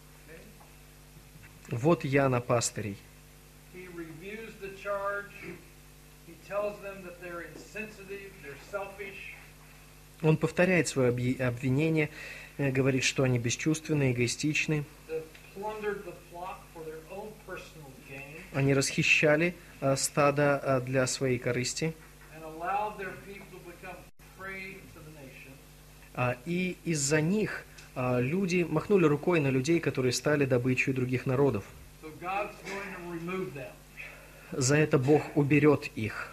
Okay? Вот я на пастырей. He reviews the charge. He tells them that they're insensitive, they're selfish. Он повторяет свое объ- обвинение, э, говорит, что они бесчувственны, эгоистичны. They've plundered the flock for their own personal gain Они расхищали э, стадо э, для своей корысти. and allowed their people to become prey to the nation. А, И из-за них а, люди махнули рукой на людей, которые стали добычей других народов. So God's going to remove them За это Бог уберет их,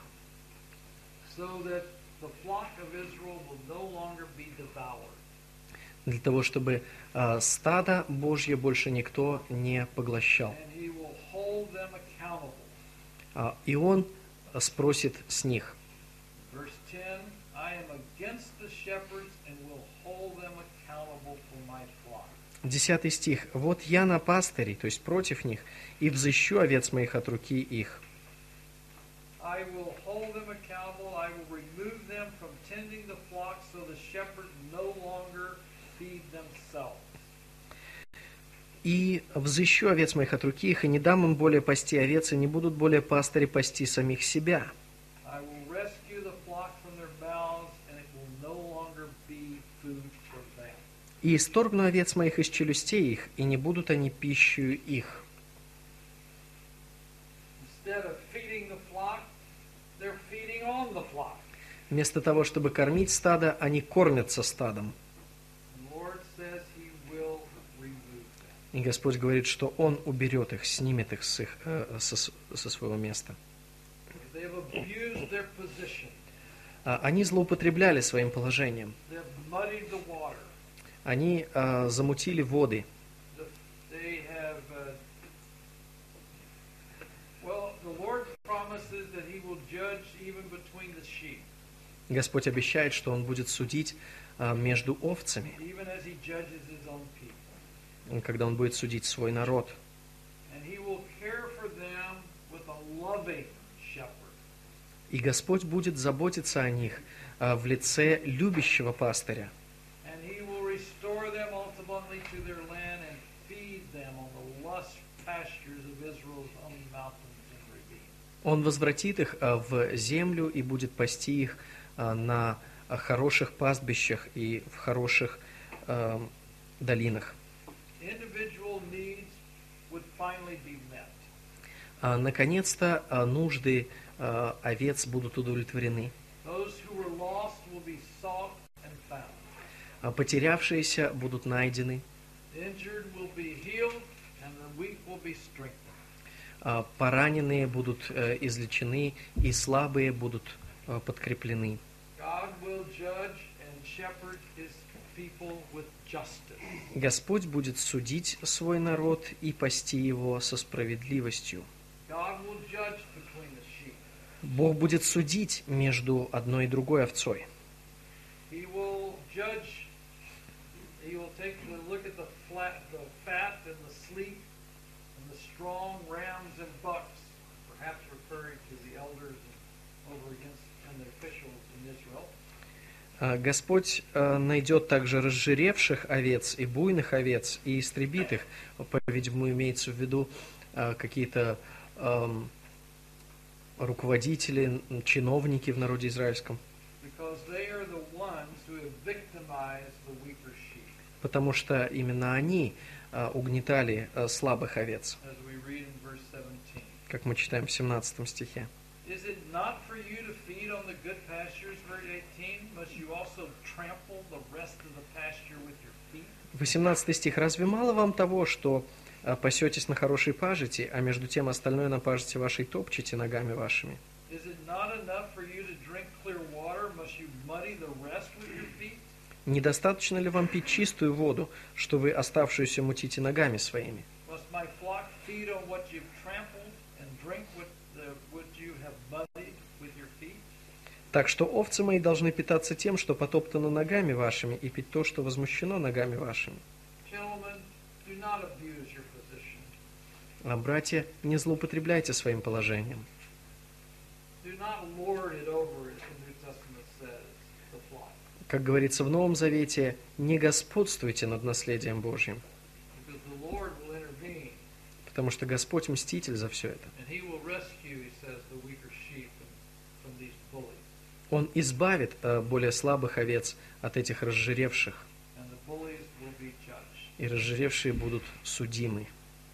so that the flock of Israel will no longer be devoured. для того, чтобы а, стадо Божье больше никто не поглощал. And he will hold them accountable. А, И Он спросит с них. Verse ten, I am against the shepherds and will hold them accountable for my flock. Десятый стих. «Вот я на пастырей, то есть против них, и взыщу овец моих от руки их». I will hold them accountable. I will remove them from tending the flock so the shepherds no longer feed themselves. «И взыщу овец моих от руки их, и не дам им более пасти овец, и не будут более пастыри пасти самих себя. I will rescue the flock from their mouths, and it will no longer be food for them. И исторгну овец моих из челюстей их, и не будут они пищею их». Instead of feeding the flock, they're feeding on the flock. Вместо того, чтобы кормить стадо, они кормятся стадом. The Lord says He will remove them. И Господь говорит, что Он уберет их, снимет их с их, э, со, со своего места. They have abused their position. А, Они злоупотребляли своим положением. They've muddied the water. Они а, замутили воды. The- They have. Uh, well, the Lord promises that He will judge even between the sheep, Господь обещает, что Он будет судить а, между овцами, even as He judges His own people. когда Он будет судить свой народ. And He will care for them with a loving shepherd. И Господь будет заботиться о них а, в лице любящего пастыря. And He will restore them ultimately to their land and feed them on the lush pastures of Israel's own mountains and ravines. Он возвратит их а, в землю и будет пасти их а, на а, хороших пастбищах и в хороших а, долинах. Individual needs would finally be met. А, наконец-то а, нужды а, овец будут удовлетворены. Those who were lost will be sought and found. А потерявшиеся будут найдены. The injured will be healed, and the weak will be strengthened. а, пораненные будут э, излечены, и слабые будут э, подкреплены. God will judge and shepherd his people with justice. Господь будет судить свой народ и пасти его со справедливостью. God will judge between the sheep. Бог будет судить между одной и другой овцой. He will judge, he will take a look at the flat, the fat and the sleek and the strong rams and bucks, perhaps referring to the elders and over against and the officials in Israel. А, Господь э, найдет также разжиревших овец и буйных овец, и истребит их. По-видимому, имеется в виду э, какие-то эм, руководители, м, чиновники в народе израильском. Because they are the ones who have victimized the weaker sheep, Потому что именно они э, угнетали э, слабых овец, as we read in verse seventeen. как мы читаем в семнадцатом стихе. Is it not for you to feed on the good pastures, verse eighteen? Must you also trample the rest of the pasture with your feet? восемнадцатый стих. «Разве мало вам того, что э, пасетесь на хорошей пажити, а между тем остальное на пажити вашей топчете ногами вашими? Is it not enough for you to drink clear water? Must you muddy the rest with your feet? Недостаточно ли вам пить чистую воду, что вы оставшуюся мутите ногами своими? Must my flock feed on what you've trampled and drink what, the, what you have muddied with your feet? Так что овцы мои должны питаться тем, что потоптано ногами вашими, и пить то, что возмущено ногами вашими. Gentlemen, do not abuse your position. А, братья, не злоупотребляйте своим положением. Do not lord it over, as the New Testament says, the flock. Как говорится в Новом Завете, не господствуйте над наследием Божьим, Because the Lord will intervene, потому что Господь мститель за все это. and He will rescue, He says, the weaker sheep from these bullies. Он избавит э, более слабых овец от этих разжиревших, And the bullies will be judged. и разжиревшие будут судимы.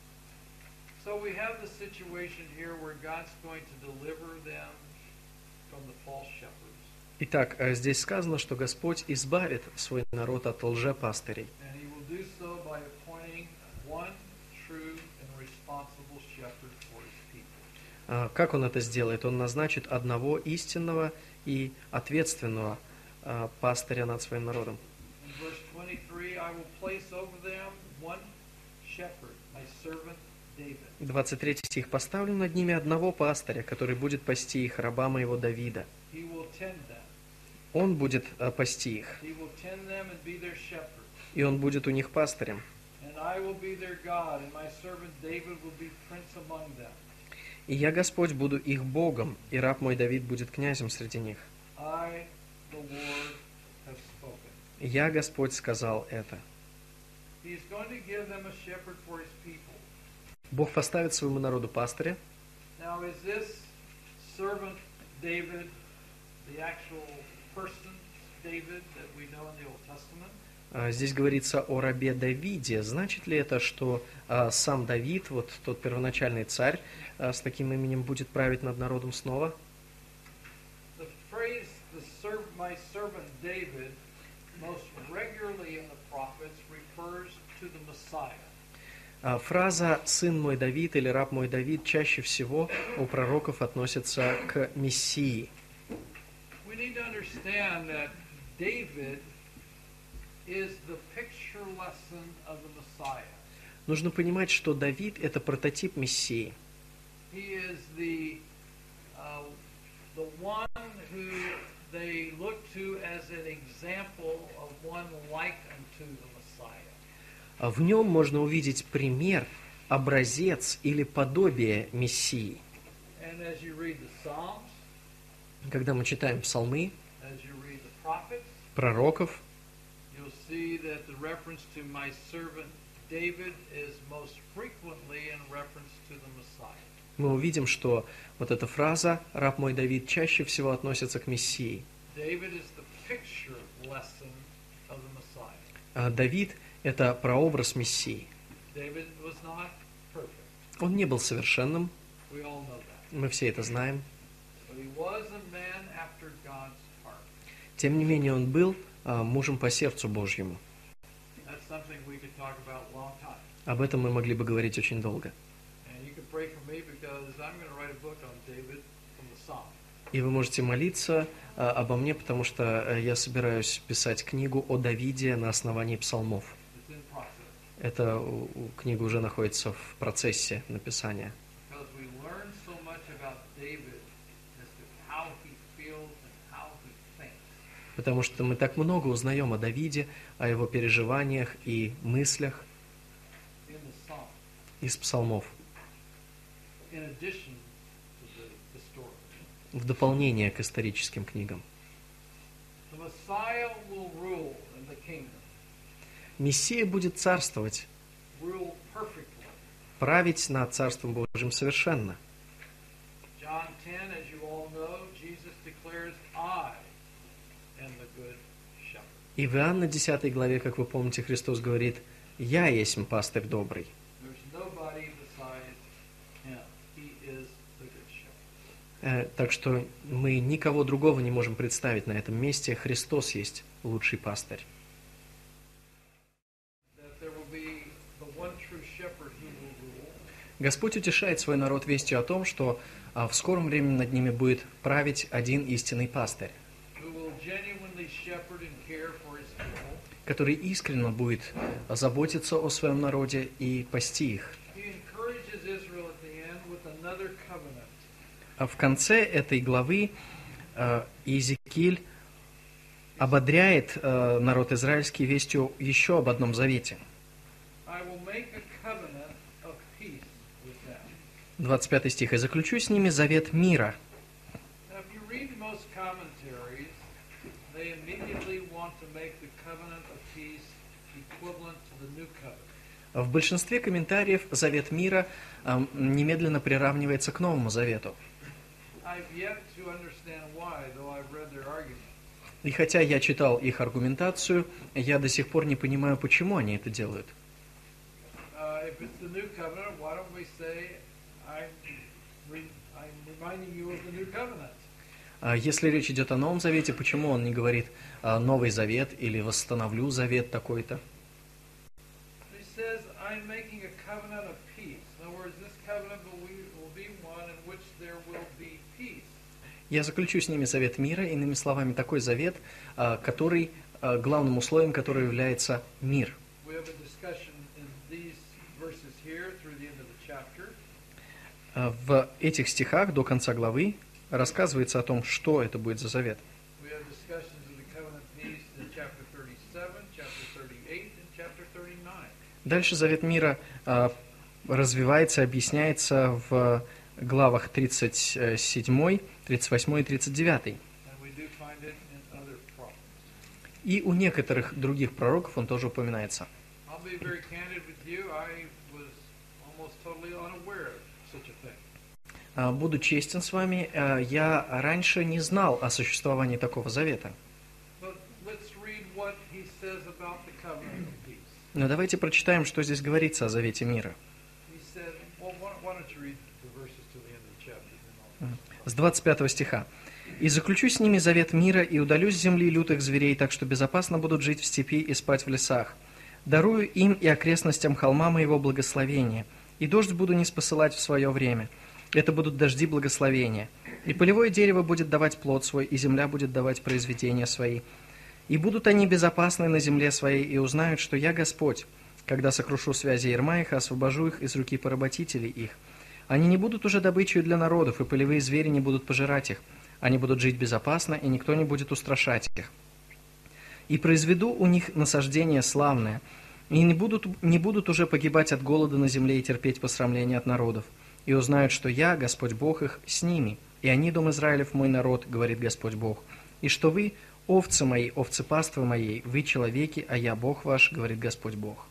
So we have the situation here where God's going to deliver them from the false shepherds. Итак, э, здесь сказано, что Господь избавит свой народ от лжепастырей. And He will do so by appointing one true and responsible shepherd for His people. А, Как Он это сделает? Он назначит одного истинного и ответственного а, пастыря над своим народом. In verse twenty-three, I will place over them one shepherd, my servant David. двадцать третий стих. «Поставлю над ними одного пастыря, который будет пасти их, раба моего Давида. He will tend them. Он будет а, пасти их, He will tend them and be their shepherd. и он будет у них пастырем. And I will be their God, and my servant David will be prince among them. И я, Господь, буду их Богом, и раб мой Давид будет князем среди них. I, the Lord, have spoken. Я, Господь, сказал это». He is going to give them a shepherd for His people. Бог поставит своему народу пастыря. Now, is this servant David the actual person, David, that we know in the Old Testament? А, Здесь говорится о рабе Давиде. Значит ли это, что а, сам Давид, вот тот первоначальный царь, а, с таким именем будет править над народом снова? The phrase, the serv- my servant David, most regularly in the prophets refers to the Messiah. А, Фраза «сын мой Давид» или «раб мой Давид» чаще всего у пророков относится к Мессии. We need to understand that David is the picture lesson of the Messiah. Нужно понимать, что Давид – это прототип Мессии. He is the uh, the one who they look to as an example of one like unto the Messiah. А В нем можно увидеть пример, образец или подобие Мессии. And as you read the Psalms, Когда мы читаем псалмы, as you read the prophets, пророков, you'll see that the reference to my servant David is most frequently in reference to the Messiah. мы увидим, что вот эта фраза «раб мой Давид» чаще всего относится к Мессии. David is the picture lesson of the Messiah. А Давид – это прообраз Мессии. David was not perfect. Он не был совершенным, We all know that. мы все это знаем. But he was a man after God's heart. Тем не менее, он был а, мужем по сердцу Божьему. That's something we could talk about a long time. Об этом мы могли бы говорить очень долго. And you could pray for me because I'm going to write a book on David from the Psalm. И вы можете молиться а, обо мне, потому что а, я собираюсь писать книгу о Давиде на основании псалмов. It's in process. Эта у- у- книга уже находится в процессе написания. Because we learn so much about David as to how he feels and how he thinks. Потому что мы так много узнаем о Давиде, о его переживаниях и мыслях In the Psalm, из псалмов, in addition to the, the story. в дополнение к историческим книгам. The Messiah will rule in the kingdom, Мессия будет царствовать, rule perfectly. править над Царством Божьим совершенно. John ten, as you all know, Jesus declares, I am the good shepherd. И в Иоанна десятой главе, как вы помните, Христос говорит: «Я есть пастырь добрый». There's nobody besides him. He is the good shepherd. Э, Так что мы никого другого не можем представить на этом месте. Христос есть лучший пастырь. That there will be the one true shepherd who will rule. Господь утешает свой народ вестью о том, что а, в скором времени над ними будет править один истинный пастырь, Who will genuinely shepherd and care for his people. который искренне будет заботиться о своем народе и пасти их. He encourages Israel at the end with another covenant. А в конце этой главы э, Иезекииль ободряет э, народ израильский вестью еще об одном завете. I will make a covenant of peace with them. двадцать пятый стих. «И заключу с ними завет мира». Now, if you read most commentaries, they immediately want to make the covenant of peace equivalent to the new covenant. В большинстве комментариев завет мира э, немедленно приравнивается к Новому Завету. I've yet to understand why, though I've read their argument. И хотя я читал их аргументацию, я до сих пор не понимаю, почему они это делают. Uh, if it's the new covenant, why don't we say, I'm, re- I'm reminding you of the new covenant? А если речь идет о Новом Завете, почему он не говорит а, Новый Завет или восстановлю завет такой-то? He says, I'm making a covenant of peace. In other words, this covenant will be, will be one in which there will be peace. Я заключу с ними завет мира, иными словами, такой завет, а, который, а, главным условием которого является мир. We have a discussion in these verses here through the end of the chapter. А, В этих стихах до конца главы рассказывается о том, что это будет за завет. We have discussions of the covenant of peace in chapter thirty-seven, chapter thirty-eight, and chapter thirty-nine. Dальше завет мира а, развивается, объясняется в главах тридцать семь, тридцать восемь и тридцать девять. And we do find it in other prophets. И у некоторых других пророков он тоже упоминается. I'll be very candid with you. I was almost totally unaware of such a thing. А, Буду честен с вами, а, я раньше не знал о существовании такого завета. But let's read what he says about the covenant of peace. Но давайте прочитаем, что здесь говорится о завете мира. He said, well, why, why don't you read the verses to the end of the chapter? Then I'll- С двадцать пятого стиха. «И заключу с ними завет мира, и удалюсь с земли лютых зверей, так что безопасно будут жить в степи и спать в лесах. Дарую им и окрестностям холма моего благословения, и дождь буду не спосылать в свое время. Это будут дожди благословения. И полевое дерево будет давать плод свой, и земля будет давать произведения свои. И будут они безопасны на земле своей, и узнают, что я Господь, когда сокрушу связи ярма их, и освобожу их из руки поработителей их. Они не будут уже добычей для народов, и полевые звери не будут пожирать их. Они будут жить безопасно, и никто не будет устрашать их. И произведу у них насаждение славное, и не будут, не будут уже погибать от голода на земле и терпеть посрамление от народов. И узнают, что я, Господь Бог их, с ними, и они, дом Израилев, мой народ, говорит Господь Бог. И что вы, овцы мои, овцы паствы моей, вы человеки, а я Бог ваш, говорит Господь Бог».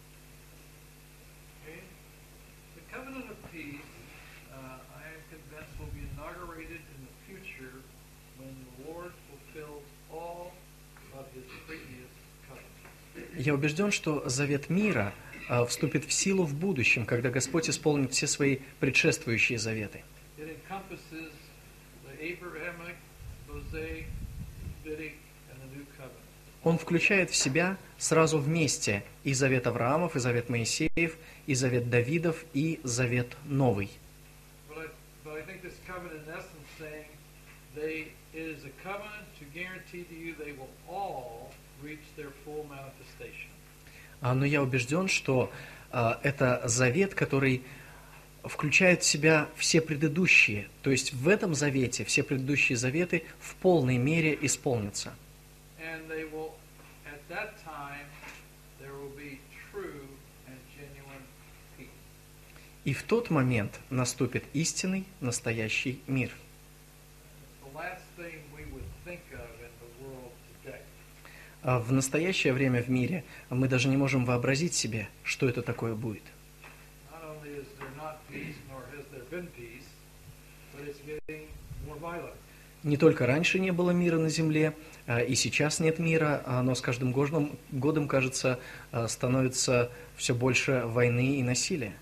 Okay? The covenant of peace, uh, I am convinced, will be inaugurated in the future when the Lord fulfills all of his previous covenants. Я убежден, что завет мира а, вступит в силу в будущем, когда Господь исполнит все свои предшествующие заветы. It encompasses the Abrahamic, Mosaic, Davidic, and the New Covenant. Он включает в себя сразу вместе и завет Авраамов, и завет Моисеев, и завет Давидов, и завет Новый. I think this covenant in essence saying they it is a covenant to guarantee to you they will all reach their full manifestation. А, Но я убежден, что а, это завет, который включает в себя все предыдущие. То есть в этом завете все предыдущие заветы в полной мере исполнятся. And they will, at that time, there will be true and genuine peace. И в тот момент наступит истинный, настоящий мир. It's the last thing we would think of in the world today. А в настоящее время в мире мы даже не можем вообразить себе, что это такое будет. Not only is there not peace, nor has there been peace, but it's getting more violent. Не только раньше не было мира на земле, а и сейчас нет мира, но с каждым годом, годом, кажется, а, становится все больше войны и насилия.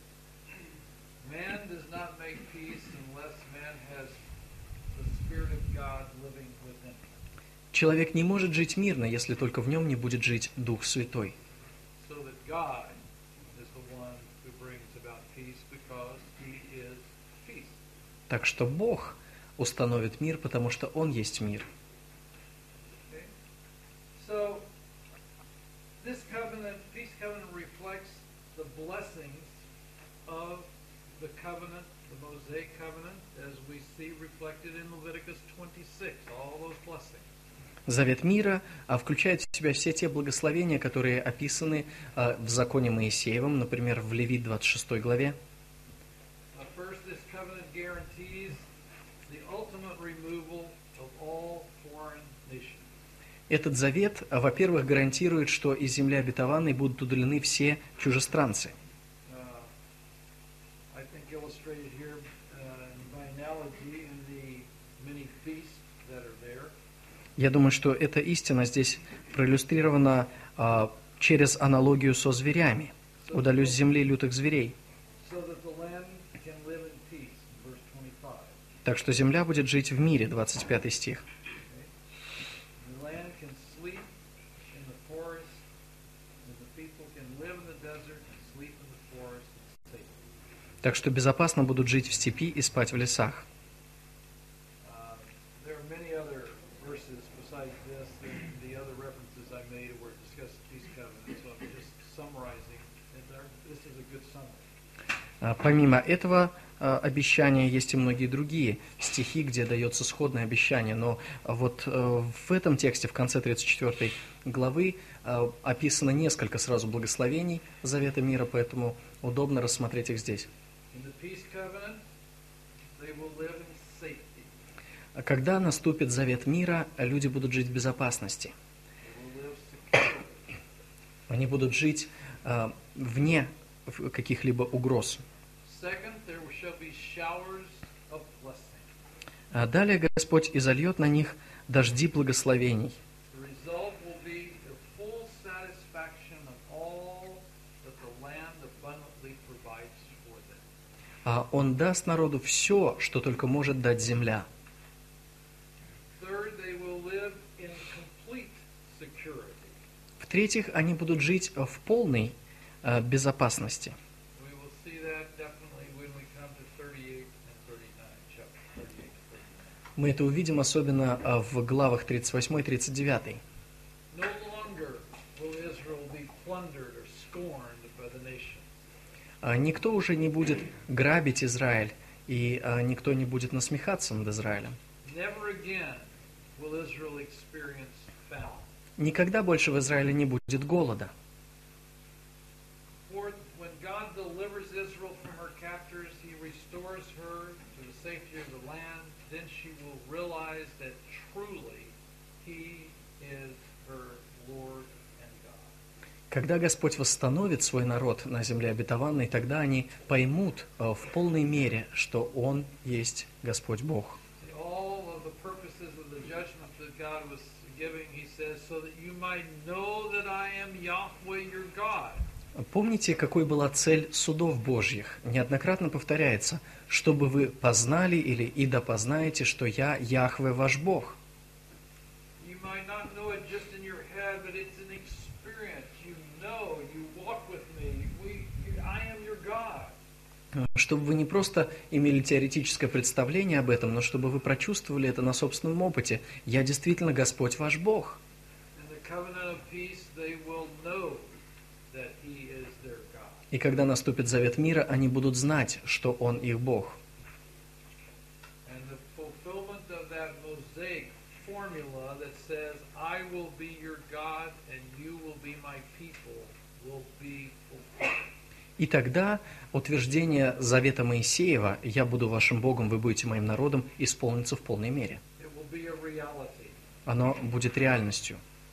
Man does not make peace unless man has the Spirit of God living within him. Человек не может жить мирно, если только в нем не будет жить Дух Святой. So that God is the one who brings about peace because he is peace. Так что Бог установит мир, потому что Он есть мир. Okay? So this covenant, peace covenant reflects the blessings of the covenant, the Mosaic covenant, as we see reflected in Leviticus twenty-six, all those blessings. Завет мира а, включает в себя все те благословения, которые описаны а, в законе Моисеевом, например, в Левит двадцать шестой главе. Uh, first, this covenant guarantees the ultimate removal of all foreign nations. Этот завет, а, во-первых, гарантирует, что из земли обетованной будут удалены все чужестранцы. Uh, I think illustrated here uh, by analogy in the many feasts that are there. Я думаю, что эта истина здесь проиллюстрирована а, через аналогию со зверями. «Удалюсь с земли лютых зверей». So that the land can live in peace, verse twenty-five. Так что земля будет жить в мире, двадцать пятый стих. The land can sleep in the forest, and the people can live in the desert and sleep in the forest and sleep. Так что безопасно будут жить в степи и спать в лесах. Uh, there are many other verses besides this, the, the other references I made where it discussed peace covenant, so I'm just summarizing. And there, this is a good summary. А, Помимо этого а, обещания есть и многие другие стихи, где дается сходное обещание. Но а, вот а, в этом тексте, в конце тридцать четвёртой главы, а, описано несколько сразу благословений Завета мира, поэтому удобно рассмотреть их здесь. In the peace covenant, they will live in safety. А Когда наступит Завет мира, люди будут жить в безопасности. They will live securely. Они будут жить а, вне в- каких-либо угроз. Second, there shall be showers of blessing. А Далее Господь изольет на них дожди благословений. The result will be the full satisfaction of all that the land abundantly provides for them. А Он даст народу все, что только может дать земля. Third, they will live in complete security. В-третьих, они будут жить в полной э, безопасности. We will see that definitely when we come to thirty-eight and thirty-nine, chapter thirty-eight and thirty-nine. Мы это увидим особенно э, в главах тридцать восьмой тридцать девятой. No longer will Israel be plundered or scorned by the nation. А Никто уже не будет грабить Израиль, и э, никто не будет насмехаться над Израилем. Never again will Israel experience famine. Никогда больше в Израиле не будет голода. Fourth, when God delivers Israel from her captors, he restores her to the safety of the land. Then she will realize that truly he is her Lord and God. Когда Господь восстановит свой народ на земле обетованной, тогда они поймут э, в полной мере, что Он есть Господь Бог. See, all of the purposes of the judgment that God was giving, he says, so that you might know that I am Yahweh your God. Помните, какой была цель судов Божьих? Неоднократно повторяется, чтобы вы познали или и допознаете, что я Яхве ваш Бог. You might not know it just in your head, but it's an experience. You know, you walk with me. We, you, I am your God. чтобы вы не просто имели теоретическое представление об этом, но чтобы вы прочувствовали это на собственном опыте. Я действительно Господь ваш Бог. In the covenant of peace, they will know that He is their God. И когда наступит завет мира, они будут знать, что Он их Бог. And the fulfillment of that Mosaic formula that says, I will be your God and you will be my people, will be fulfilled. И тогда утверждение завета Моисеева «Я буду вашим Богом, вы будете моим народом» исполнится в полной мере. It will be a reality. Оно будет реальностью.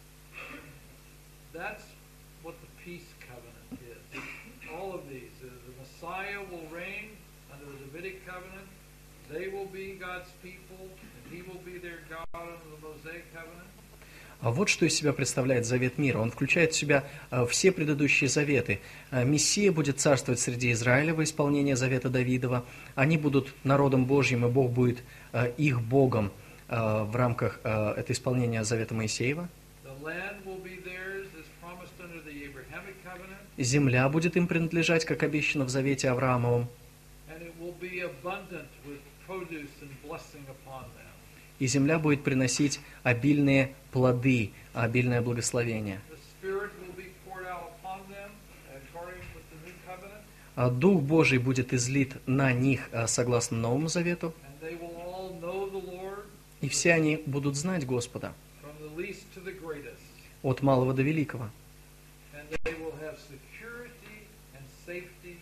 That's what the peace covenant is. All of these. The Messiah will reign under the Davidic covenant. They will be God's people, and He will be their God under the Mosaic covenant. А вот что из себя представляет завет мира. Он включает в себя э, все предыдущие заветы. Э, Мессия будет царствовать среди Израиля во исполнение завета Давидова. Они будут народом Божьим, и Бог будет э, их Богом э, в рамках э, этого исполнения завета Моисеева. The land will be theirs as promised under the Abrahamic covenant, Земля будет им принадлежать, как обещано в завете Авраамовом. and it will be abundant with produce and blessing upon them. И земля будет приносить обильные плоды, обильное благословение. The Spirit will be poured out upon them according with the new covenant, А Дух Божий будет излит на них э, согласно Новому Завету, and they will all know the Lord и все они будут знать Господа, from the least to the greatest, от малого до великого. and they will have security and safety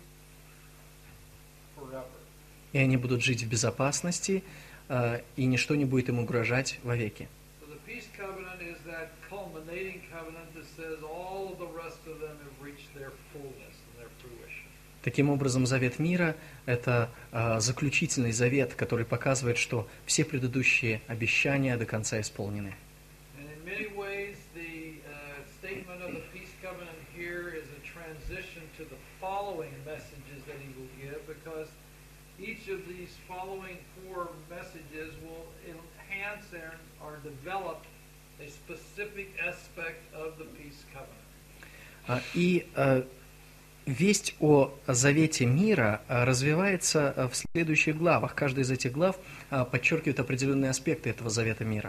forever. И они будут жить в безопасности, э, и ничто не будет им угрожать вовеки. So the peace covenant is that culminating covenant that says all of the rest of them have reached their fullness and their fruition. Таким образом, завет мира – это э, заключительный завет, который показывает, что все предыдущие обещания до конца исполнены. And in many ways, the uh, statement of the peace covenant here is a transition to the following messages that he will give, because each of these following four messages will enhance and or develop a specific aspect of the peace covenant. А, И э, весть о завете мира э, развивается э, в следующих главах. Каждая из этих глав э, подчеркивает определенные аспекты этого завета мира.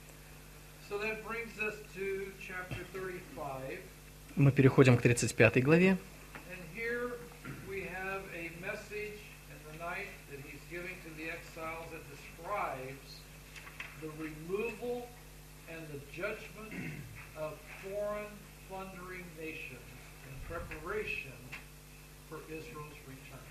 So that brings us to chapter thirty-five. Мы переходим к тридцать пятой главе. And here we have a message in the night that he's giving to the exiles that describes the removal and the judgment of foreign plundering nations in preparation for Israel's return.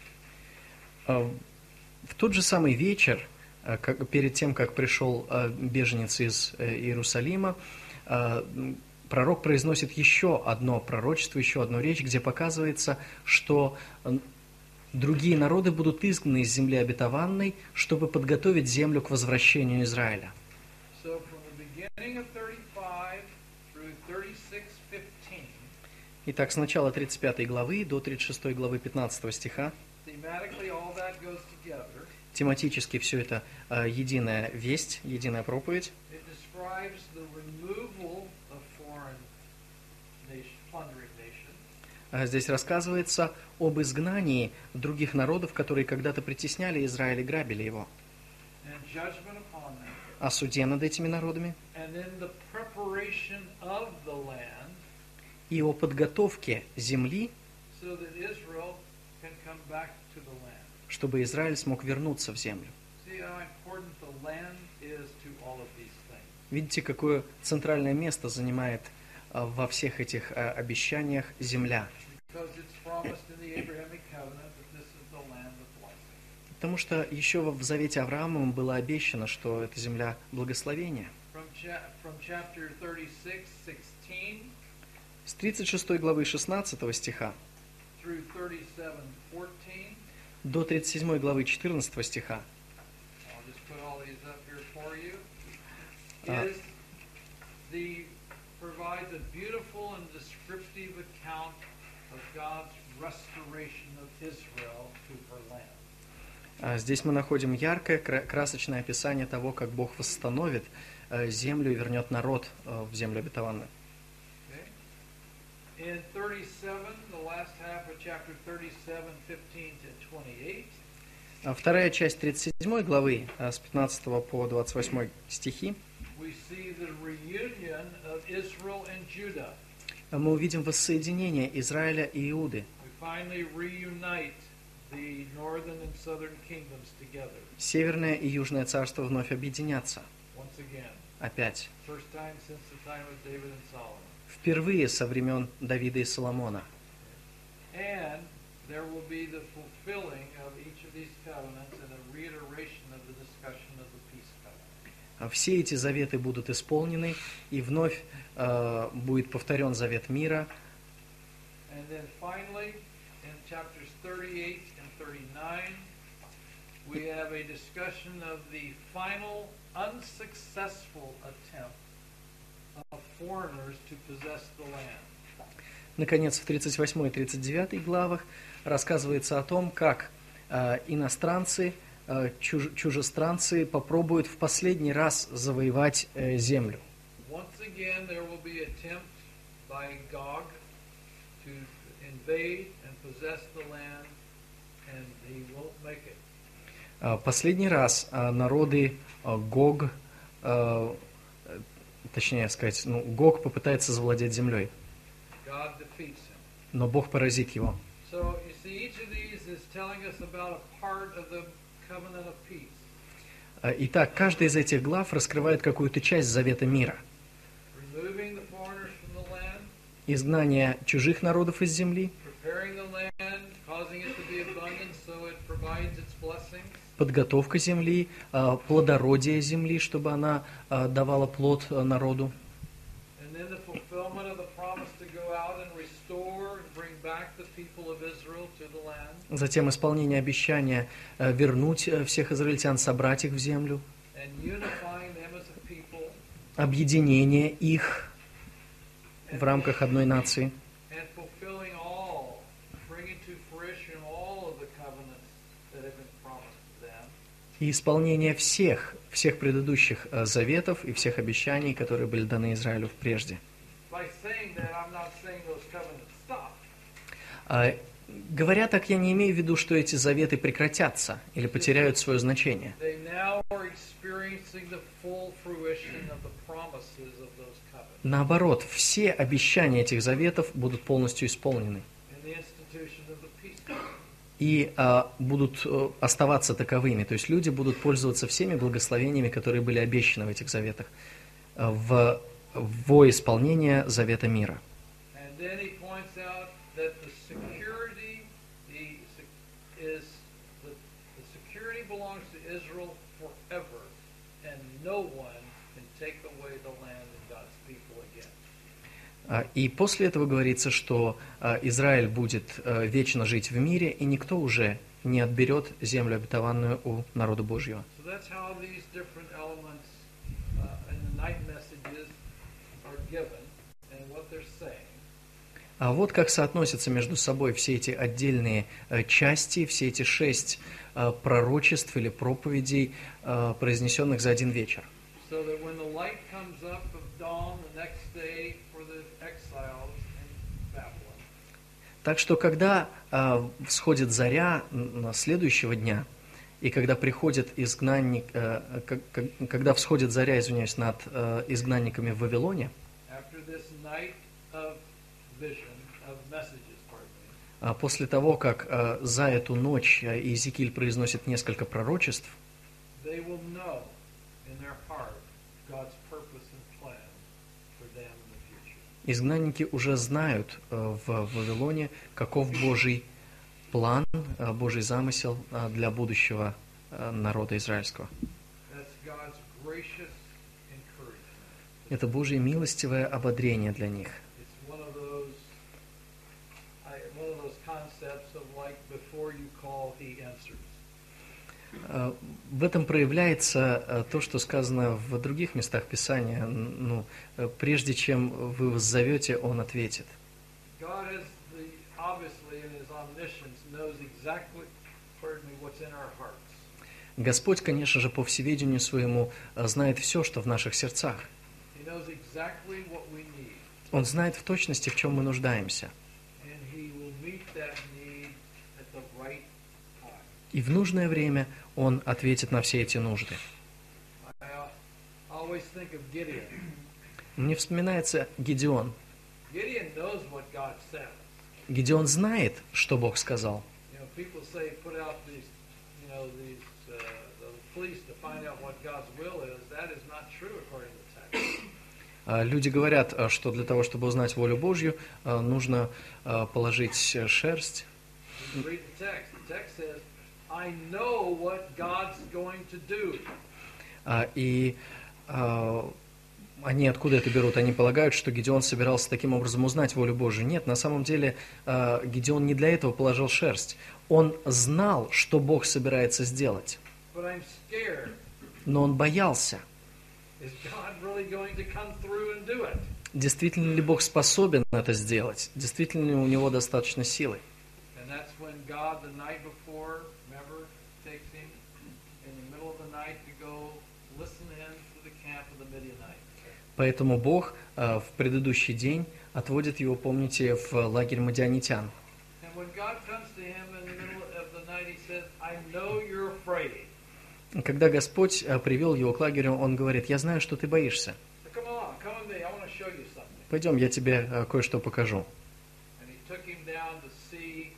Э, В тот же самый вечер, э, как- перед тем, как пришел э, беженец из э, Иерусалима, э, м, пророк произносит еще одно пророчество, еще одну речь, где показывается, что э, другие народы будут изгнаны из земли обетованной, чтобы подготовить землю к возвращению Израиля. So from the beginning of thirty-five through thirty-six fifteen, Итак, с начала тридцать пятой главы до тридцать шестой главы пятнадцатого стиха, thematically all that goes together. тематически все это э, единая весть, единая проповедь. It describes the removal of foreign nation, plundering nations, А Здесь рассказывается об изгнании других народов, которые когда-то притесняли Израиль и грабили его, and judgment upon them, о суде над этими народами and then the preparation of the land и о подготовке земли, so that Israel can come back to the land. чтобы Израиль смог вернуться в землю. See how important the land is to all of these things. Видите, какое центральное место занимает а, во всех этих а, обещаниях земля. Because it's promised in the Abrahamic covenant that this is the land of blessing. Потому что еще в Завете Авраамовом было обещано, что это земля благословения. From, cha- from chapter thirty-six, sixteen С тридцать шестой главы шестнадцатого стиха through thirty-seven, fourteen, до тридцать седьмой главы четырнадцатого стиха I'll just put all these up here for you, Uh, is the provides a beautiful and descriptive account of God's restoration of Israel to her land. А Здесь мы находим яркое, кра- красочное описание того, как Бог восстановит э, землю и вернет народ э, в землю обетованную. Okay? In thirty-seven, the last half of chapter thirty-seven, fifteen to twenty-eight, А вторая часть тридцать седьмой главы, а, с пятнадцатого по двадцать восьмой стихи, we see the reunion of Israel and Judah. мы увидим воссоединение Израиля и Иуды. We finally reunite the northern and southern kingdoms together Северное и Южное царство вновь объединятся. once again. Опять. First time since the time of David and Solomon. Впервые со времен Давида и Соломона. And there will be the fulfilling of each of these covenants and a reiteration of the discussion of the peace covenant. А все эти заветы будут исполнены, и вновь э, будет повторен завет мира. And then finally, in chapters thirty-eight and thirty-nine, we have a discussion of the final unsuccessful attempt of foreigners to possess the land. Наконец, в тридцать восьмой и тридцать девятой главах рассказывается о том, как э, иностранцы, э, чуж, чужестранцы попробуют в последний раз завоевать э, землю. Once again, there will be attempt by Gog to invade and possess the land, and he won't make it. Э, последний раз э, народы э, Гог, э, точнее сказать, ну, Гог попытается завладеть землей, God defeats him. но Бог поразит его. So you see, each of these is telling us about a part of the covenant of peace. Э, Итак, каждая из этих глав раскрывает какую-то часть завета мира. Removing the foreigners from the land, Изгнание чужих народов из земли, preparing the land, causing it to be abundant so it provides its blessings, подготовка земли, э, плодородие земли, чтобы она э, давала плод э, народу. and then the fulfillment of the promise to go out and restore and bring back the people of Israel to the land, Затем исполнение обещания э, вернуть э, всех израильтян, собрать их в землю, and unifying them as a people, объединение их в рамках одной нации, and fulfilling all, bringing to fruition all of the covenants that have been promised to them. и исполнение всех, всех предыдущих э, заветов и всех обещаний, которые были даны Израилю прежде. By saying that, I'm not saying those covenants stop. А, говоря так, я не имею в виду, что эти заветы прекратятся или потеряют свое значение. They now are experiencing the full fruition of the promises of those covenants Наоборот, все обещания этих заветов будут полностью исполнены and the institution of the peace covenant. и а, будут э, оставаться таковыми. То есть люди будут пользоваться всеми благословениями, которые были обещаны в этих заветах, э, в, во исполнение завета мира. And then he points out that the security the, sec- is the, the security belongs to Israel forever, and no one can take away the land and God's people again. А, И после этого говорится, что а, Израиль будет а, вечно жить в мире, и никто уже не отберет землю обетованную у народа Божьего. So that's how these different elements uh, in the night messages are given and what they're saying. А вот как соотносятся между собой все эти отдельные э, части, все эти шесть э, пророчеств или проповедей, э, произнесенных за один вечер. So that when the light comes up of dawn the next day for the exiles in Babylon, Так что, когда э, всходит заря н- следующего дня, и когда приходит изгнанник, э, к- к- когда всходит заря, извиняюсь, над э, изгнанниками в Вавилоне, after this night of vision, of messages, pardon me, а после того, как э, за эту ночь э, Иезекииль произносит несколько пророчеств, they will know in their heart God's purpose and plan for them in the future. изгнанники уже знают э, в Вавилоне, каков Божий план, э, Божий замысел э, для будущего э, народа израильского. That's God's gracious encouragement. Это Божье милостивое ободрение для них. It's one of those, I, one of those concepts of like before you call, He answers. Э, В этом проявляется э, то, что сказано в других местах Писания. Н- Ну, э, прежде чем вы воззовете, Он ответит. God has the, obviously in His omniscience knows exactly, pardon me, what's in our hearts. Господь, конечно же, по всеведению своему э, знает все, что в наших сердцах. He knows exactly what we need. Он знает в точности, в чем мы нуждаемся. and He will meet that need at the right time. И в нужное время Он ответит на все эти нужды. I uh, always think of Gideon. Мне вспоминается Гедеон. Gideon knows what God says. Гедеон знает, что Бог сказал. You know, people say put out these, you know, these uh, the police to find out what God's will is. That is not true according to the text. А, Люди говорят, а, что для того, чтобы узнать волю Божью, а, нужно а, положить э, шерсть. You read the text. The text says, "I know what God's going to do." А, И а, они откуда это берут? Они полагают, что Гедеон собирался таким образом узнать волю Божию. Нет, на самом деле а, Гедеон не для этого положил шерсть. Он знал, что Бог собирается сделать, But I'm scared. но он боялся. Is God really going to come through and do it? Действительно ли Бог способен это сделать? Действительно ли у него достаточно силы? And that's when God, the night before, remember, takes him in the middle of the night to go listen in to the camp of the Midianites. Поэтому Бог а, в предыдущий день отводит его, помните, в лагерь мадианитян. And when God comes to him in the middle of the night, he says, "I know you're afraid. Когда Господь а, привел его к лагерю, он говорит: «Я знаю, что ты боишься. So come along, come with me. I want to show you something." Пойдем, я тебе а, кое-что покажу». And he took him down to see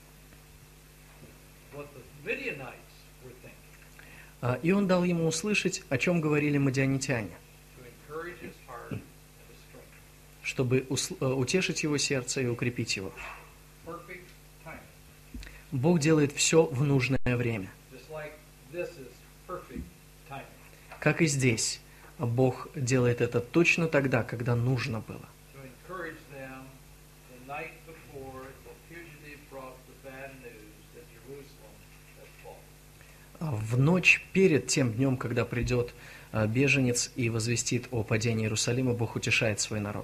what the Midianites were thinking, А, И он дал ему услышать, о чем говорили мадианитяне, to encourage his heart and to strengthen. чтобы ус- а, утешить его сердце и укрепить его. Perfect timing. Бог делает все в нужное время. Just like this is perfect timing. Как и здесь, Бог делает это точно тогда, когда нужно было. To encourage them the night before the fugitive brought the bad news that Jerusalem had fallen. А В ночь перед тем днем, когда придет а, беженец и возвестит о падении Иерусалима, Бог утешает свой народ.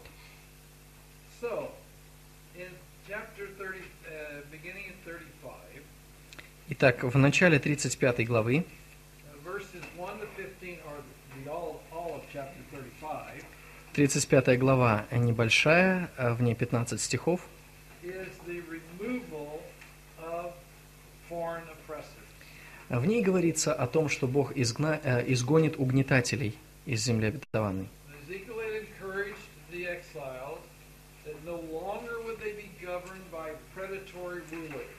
So, in chapter thirty, uh, beginning in thirty-five, Итак, в начале тридцать пятой главы, uh, verses one to fifteen are the all, all of chapter thirty-five, тридцать пятая глава небольшая, а в ней пятнадцать стихов, is the removal of foreign oppressors. в ней говорится о том, что Бог изгна- э, изгонит угнетателей из земли обетованной. Ezekiel had encouraged the exiles that no longer would they be governed by predatory rulers.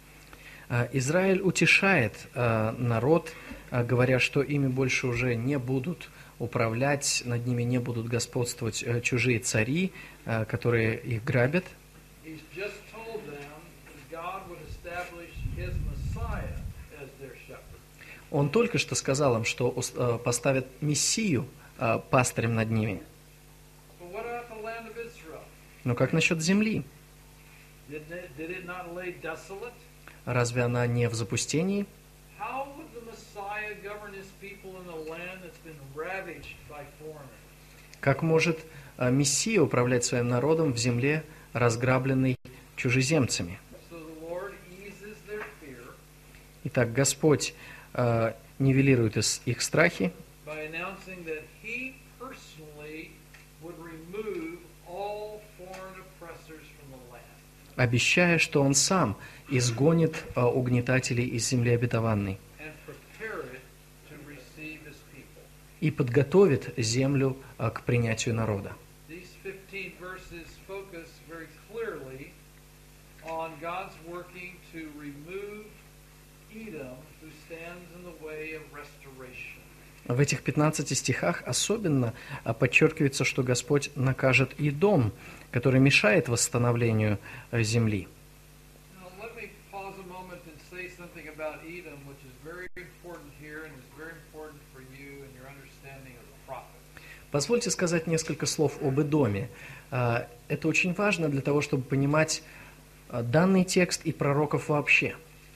А, Израиль утешает а, народ, а, говоря, что ими больше уже не будут управлять, над ними не будут господствовать э, чужие цари, а, которые их грабят. He's just told them that God would establish his Messiah as their shepherd. Он только что сказал им, что ус- э, поставят Мессию а, пастырем над ними. But what about the land of Israel? Но как насчет земли? Did it, did it not lay desolate? Разве она не в запустении? How would the Messiah govern his people in a land that's been ravaged by foreigners? Как может а, Мессия управлять своим народом в земле, разграбленной чужеземцами? So the Lord eases their fear Итак, Господь а, нивелирует из- их страхи, by announcing that he personally would remove all foreign oppressors from the land. обещая, что Он сам изгонит а, угнетателей из земли обетованной And prepare it to receive his people. и подготовит землю а, к принятию народа. These fifteen verses focus very clearly on God's working to remove Edom, who stands in the way of restoration. В этих пятнадцати стихах особенно а, подчеркивается, что Господь накажет Идом, который мешает восстановлению а, земли. Now, let me pause a moment and say something about Edom, which is very important here and is very important for you and your understanding of the prophet. Позвольте сказать несколько слов об Идоме. А, Это очень важно для того, чтобы понимать а, данный текст и пророков вообще.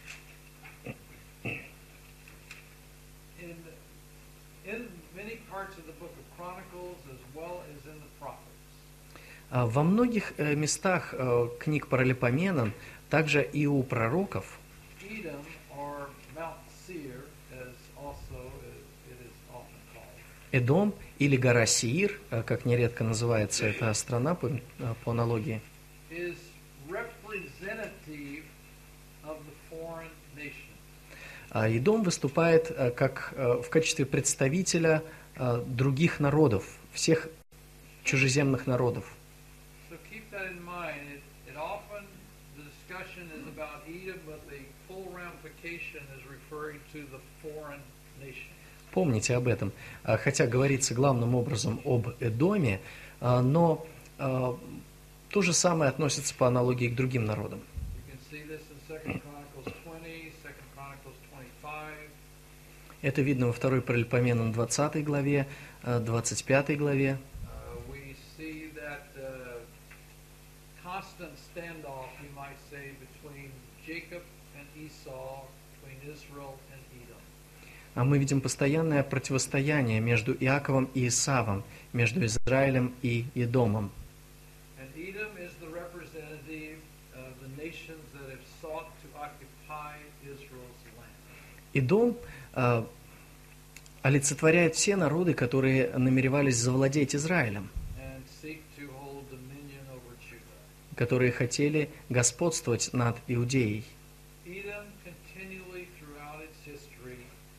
In, in many parts of the book of Chronicles as well as in the prophets, А Во многих э, местах э, книг Паралипоменон, также и у пророков, Edom, or Mount Seir, as also it is often called, Эдом или гора Сеир, э, как нередко называется эта страна по, э, по аналогии, is representative of the foreign nation. а Эдом выступает э, как э, в качестве представителя э, других народов, всех чужеземных народов. So keep that in mind. It, it often, the discussion is about Edom, but the full ramification is referring to the foreign nation. Помните об этом. А, Хотя говорится главным образом об Эдоме, а, но а, то же самое относится по аналогии к другим народам. You can see this in Second Chronicles twenty, Second Chronicles twenty-five. Это видно во второй Паралипоменон двадцатой главе, а, двадцать пятой главе. Uh, we see that uh, constant standoff, you might say, between Jacob and Esau, between Israel and Edom. А мы видим постоянное противостояние между Иаковом и Исавом, между Израилем и Едомом. And Edom is the representative of the nations that have sought to occupy Israel's land. Идом а, олицетворяет все народы, которые намеревались завладеть Израилем, And seek to hold dominion over Judah. которые хотели господствовать над Иудеей. Edom continually throughout its history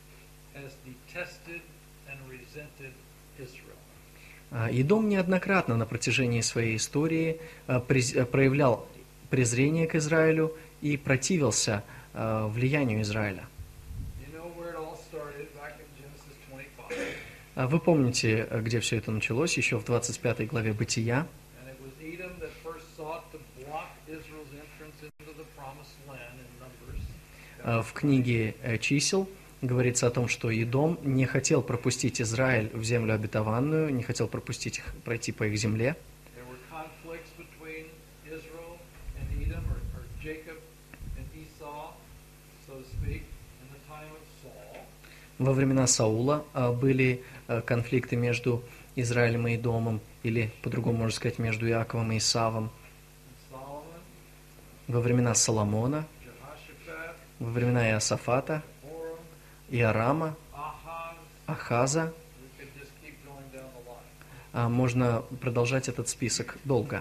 has detested and resented Israel. А, Идом неоднократно на протяжении своей истории а, през- проявлял презрение к Израилю и противился а, влиянию Израиля. You know where it all started back in Genesis twenty-five. А Вы помните, а, где все это началось, еще в двадцать пятой главе Бытия. And it was Edom that first sought to block Israel's entrance into the promised land in Numbers. А, В книге э, «Чисел» говорится о том, что Идом не хотел пропустить Израиль в землю обетованную, не хотел пропустить их, пройти по их земле. There were conflicts between Israel and Edom, or, or Jacob and Esau, so to speak, in the time of Saul. Во времена Саула а, были а, конфликты между Израилем и Идомом, или, по-другому можно сказать, между Иаковом и Исавом. And Solomon, Во времена Соломона, Jehoshaphat, во времена Иосафата, Joram, Иорама, Ahaz. Ахаза. We could just keep going down the line. А, Можно продолжать этот список долго.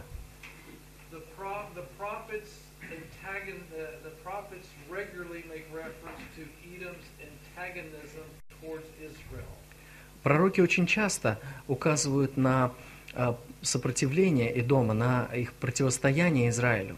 The, pro- the prophets antagon- the, the prophets regularly make reference to Edom's antagonism towards Israel. Пророки очень часто указывают на а, сопротивление Идома, на их противостояние Израилю.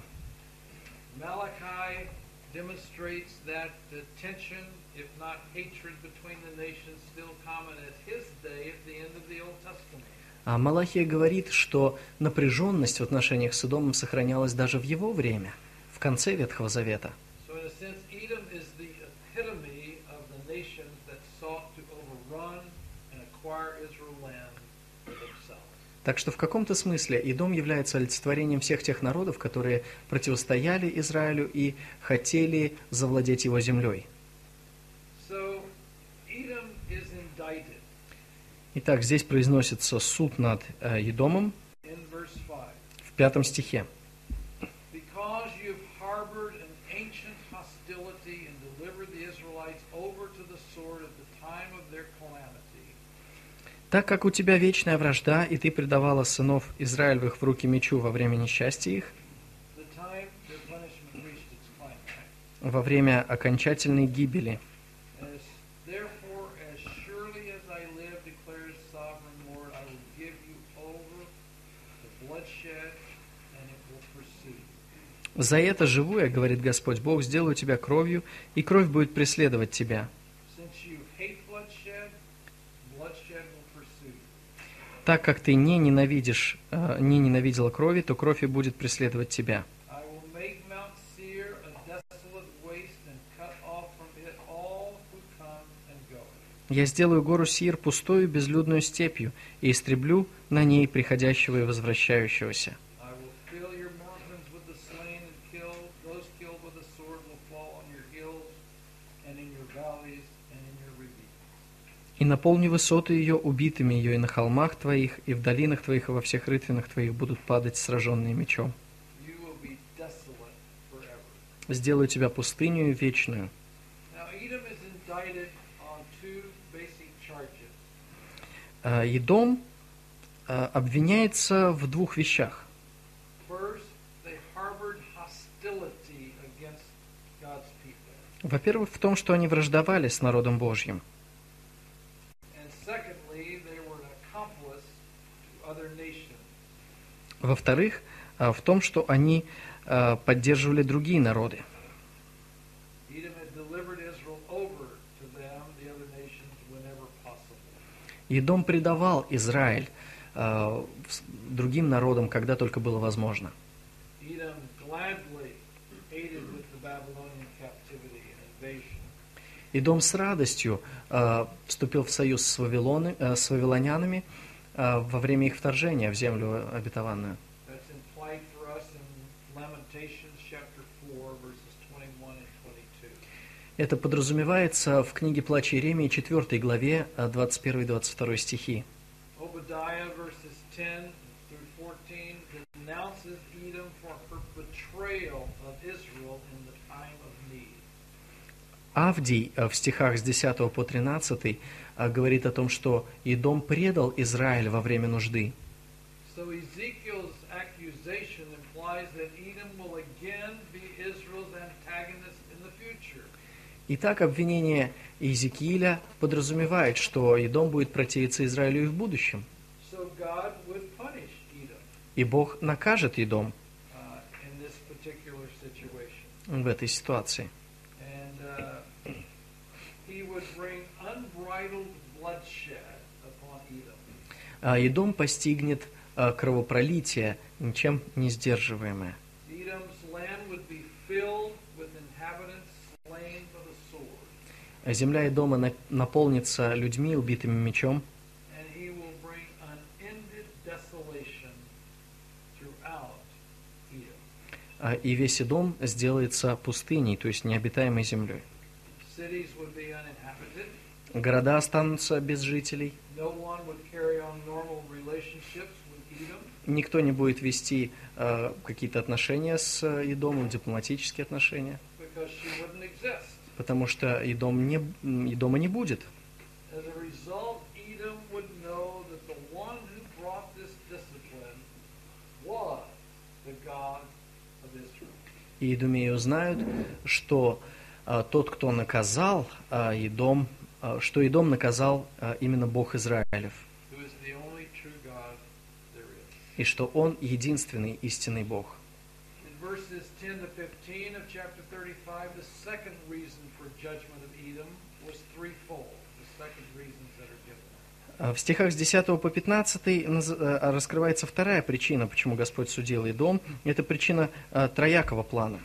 Malachi demonstrates that the tension, if not hatred, between the nations still common at his day at the end of the Old Testament. А Малахия говорит, что напряженность в отношениях с Идомом сохранялась даже в его время, в конце Ветхого Завета. So in a sense, Edom is the epitome of the nations that sought to overrun and acquire Israel land for themselves. Так что в каком-то смысле Идом является олицетворением всех тех народов, которые противостояли Израилю и хотели завладеть его землей. So Edom is indicted Итак, здесь произносится суд над э, Идомом in verse five. в пятом стихе. Because you've harbored an ancient hostility and delivered the Israelites over to the sword at the time of their calamity, Так как у тебя вечная вражда, и ты предавала сынов Израилевых в руки мечу во время несчастья их, the time their punishment reached its climax. во время окончательной гибели. As, therefore, as surely as I live, declares sovereign Lord, I will give you over to bloodshed, and it will pursue you. За это живу я, говорит Господь Бог, сделаю тебя кровью, и кровь будет преследовать тебя. Since you hate bloodshed, bloodshed will pursue you. Так как ты не ненавидишь, э, не ненавидела крови, то кровь и будет преследовать тебя. I will make Mount Seir a desolate waste and cut off from it all who come and go. Я сделаю гору Сир пустою безлюдную степью, и истреблю на ней приходящего и возвращающегося. I will fill your mountains with the slain and killed. Those killed with the sword will fall on your hills and in your valleys and in your ravines. И наполню высоты ее убитыми ее, и на холмах твоих, и в долинах твоих, и во всех рытвинах твоих будут падать сраженные мечом. You will be desolate forever. Сделаю тебя пустыню вечную. Now, Edom is indicted on two basic charges. А, Едом а, обвиняется в двух вещах. First, they harbored hostility against God's people. Во-первых, в том, что они враждовали с народом Божьим. And secondly, they were an accomplice to other nations. Во-вторых, а, в том, что они а, поддерживали другие народы. Edom had delivered Israel over to them, the other nations, whenever possible. Едом предавал Израиль а, с- другим народам, когда только было возможно. Edom gladly aided with the Babylonian captivity and invasion. Едом с радостью а, вступил в союз с, Вавилоны, а, с вавилонянами а, во время их вторжения в землю обетованную. That's implied for us in Lamentations chapter four, verses twenty-one and twenty-two. Это подразумевается в книге «Плач Иеремии» четвёртой главе, а, двадцать первый и двадцать второй стихи. Obadiah verses ten through fourteen denounces Edom for her betrayal of Israel in the time of need. Авдий а, в стихах с десятого по тринадцатый а, говорит о том, что Едом предал Израиль во время нужды. So Ezekiel's accusation implies that Edom will again be Israel's antagonist in the future. Итак, обвинение Иезекииля подразумевает, что Едом будет противиться Израилю и в будущем. So God would punish Edom И Бог накажет Едом uh, in this particular situation. в этой ситуации. And uh, he would bring unbridled bloodshed upon Edom. А Едом постигнет а, кровопролитие, ничем не сдерживаемое. Edom's land would be filled with inhabitants slain by the sword, А земля Едома на- наполнится людьми, убитыми мечом, and he will bring unended desolation throughout Edom. а, и весь Едом сделается пустыней, то есть необитаемой землей. Cities would be uninhabited. Города останутся без жителей, No one would carry on normal relationships with Edom. никто не будет вести а, какие-то отношения с а, Едомом, дипломатические отношения, Because she wouldn't exist. потому что Едом не, м, Едома не будет. As a result, Edom would know that the one who brought this discipline was the God of Israel. И идумеи узнают, что а, тот, кто наказал а, Едом, а, что Едом наказал а, именно Бог Израилев, Who is the only true God there is. и что Он единственный истинный Бог. In verses ten to fifteen of chapter thirty-five, the second reason for judgment of Edom was threefold. The second reasons that are given. А В стихах с десятого по пятнадцатый наз- а, раскрывается вторая причина, почему Господь судил Едом. Это причина а, троякого плана.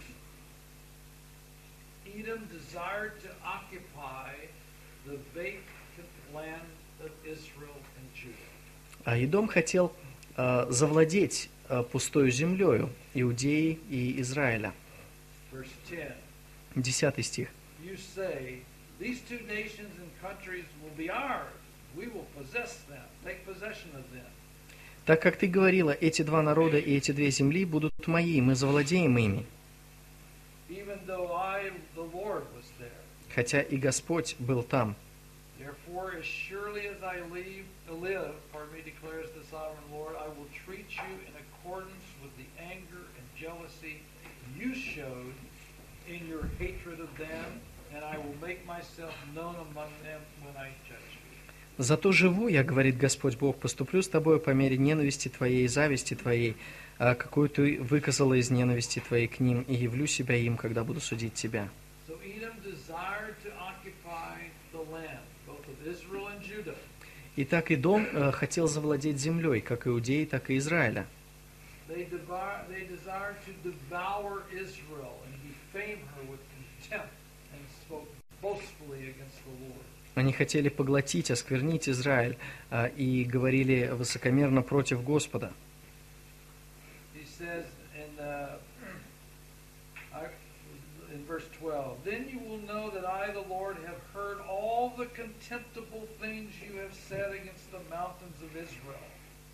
Edom desired to occupy the vacant land of Israel and Judah. А Едом хотел а, завладеть а, пустою землею Иудеи и Израиля. Verse ten. Десятый стих. You say, these two nations and countries will be ours. We will possess them, take possession of them. Так как ты говорила, эти два народа и эти две земли будут мои, мы завладеем ими. Even though I, the Lord, was there. Хотя и Господь был там. Therefore, as surely as I leave, live, pardon me, declares the sovereign Lord, I will treat you in accordance with the anger and jealousy you showed in your hatred of them, and I will make myself known among them when I judge you. Зато живу я, говорит Господь Бог, поступлю с тобой по мере ненависти твоей и зависти твоей, а какую ты выказала из ненависти твоей к ним, и явлю себя им, когда буду судить тебя. So Edom desired to occupy the land, both of Israel and Judah. Итак, Идом э, хотел завладеть землей, как Иудеи, так и Израиля. They, devour, they desired to devour Israel and defame her with contempt and spoke boastfully against the Lord. Они хотели поглотить, осквернить Израиль а, и говорили высокомерно против Господа. He says in, uh, I- in verse twelve, Then you will know that I, the Lord, have heard all the contemptible things you have said against the mountains of Israel.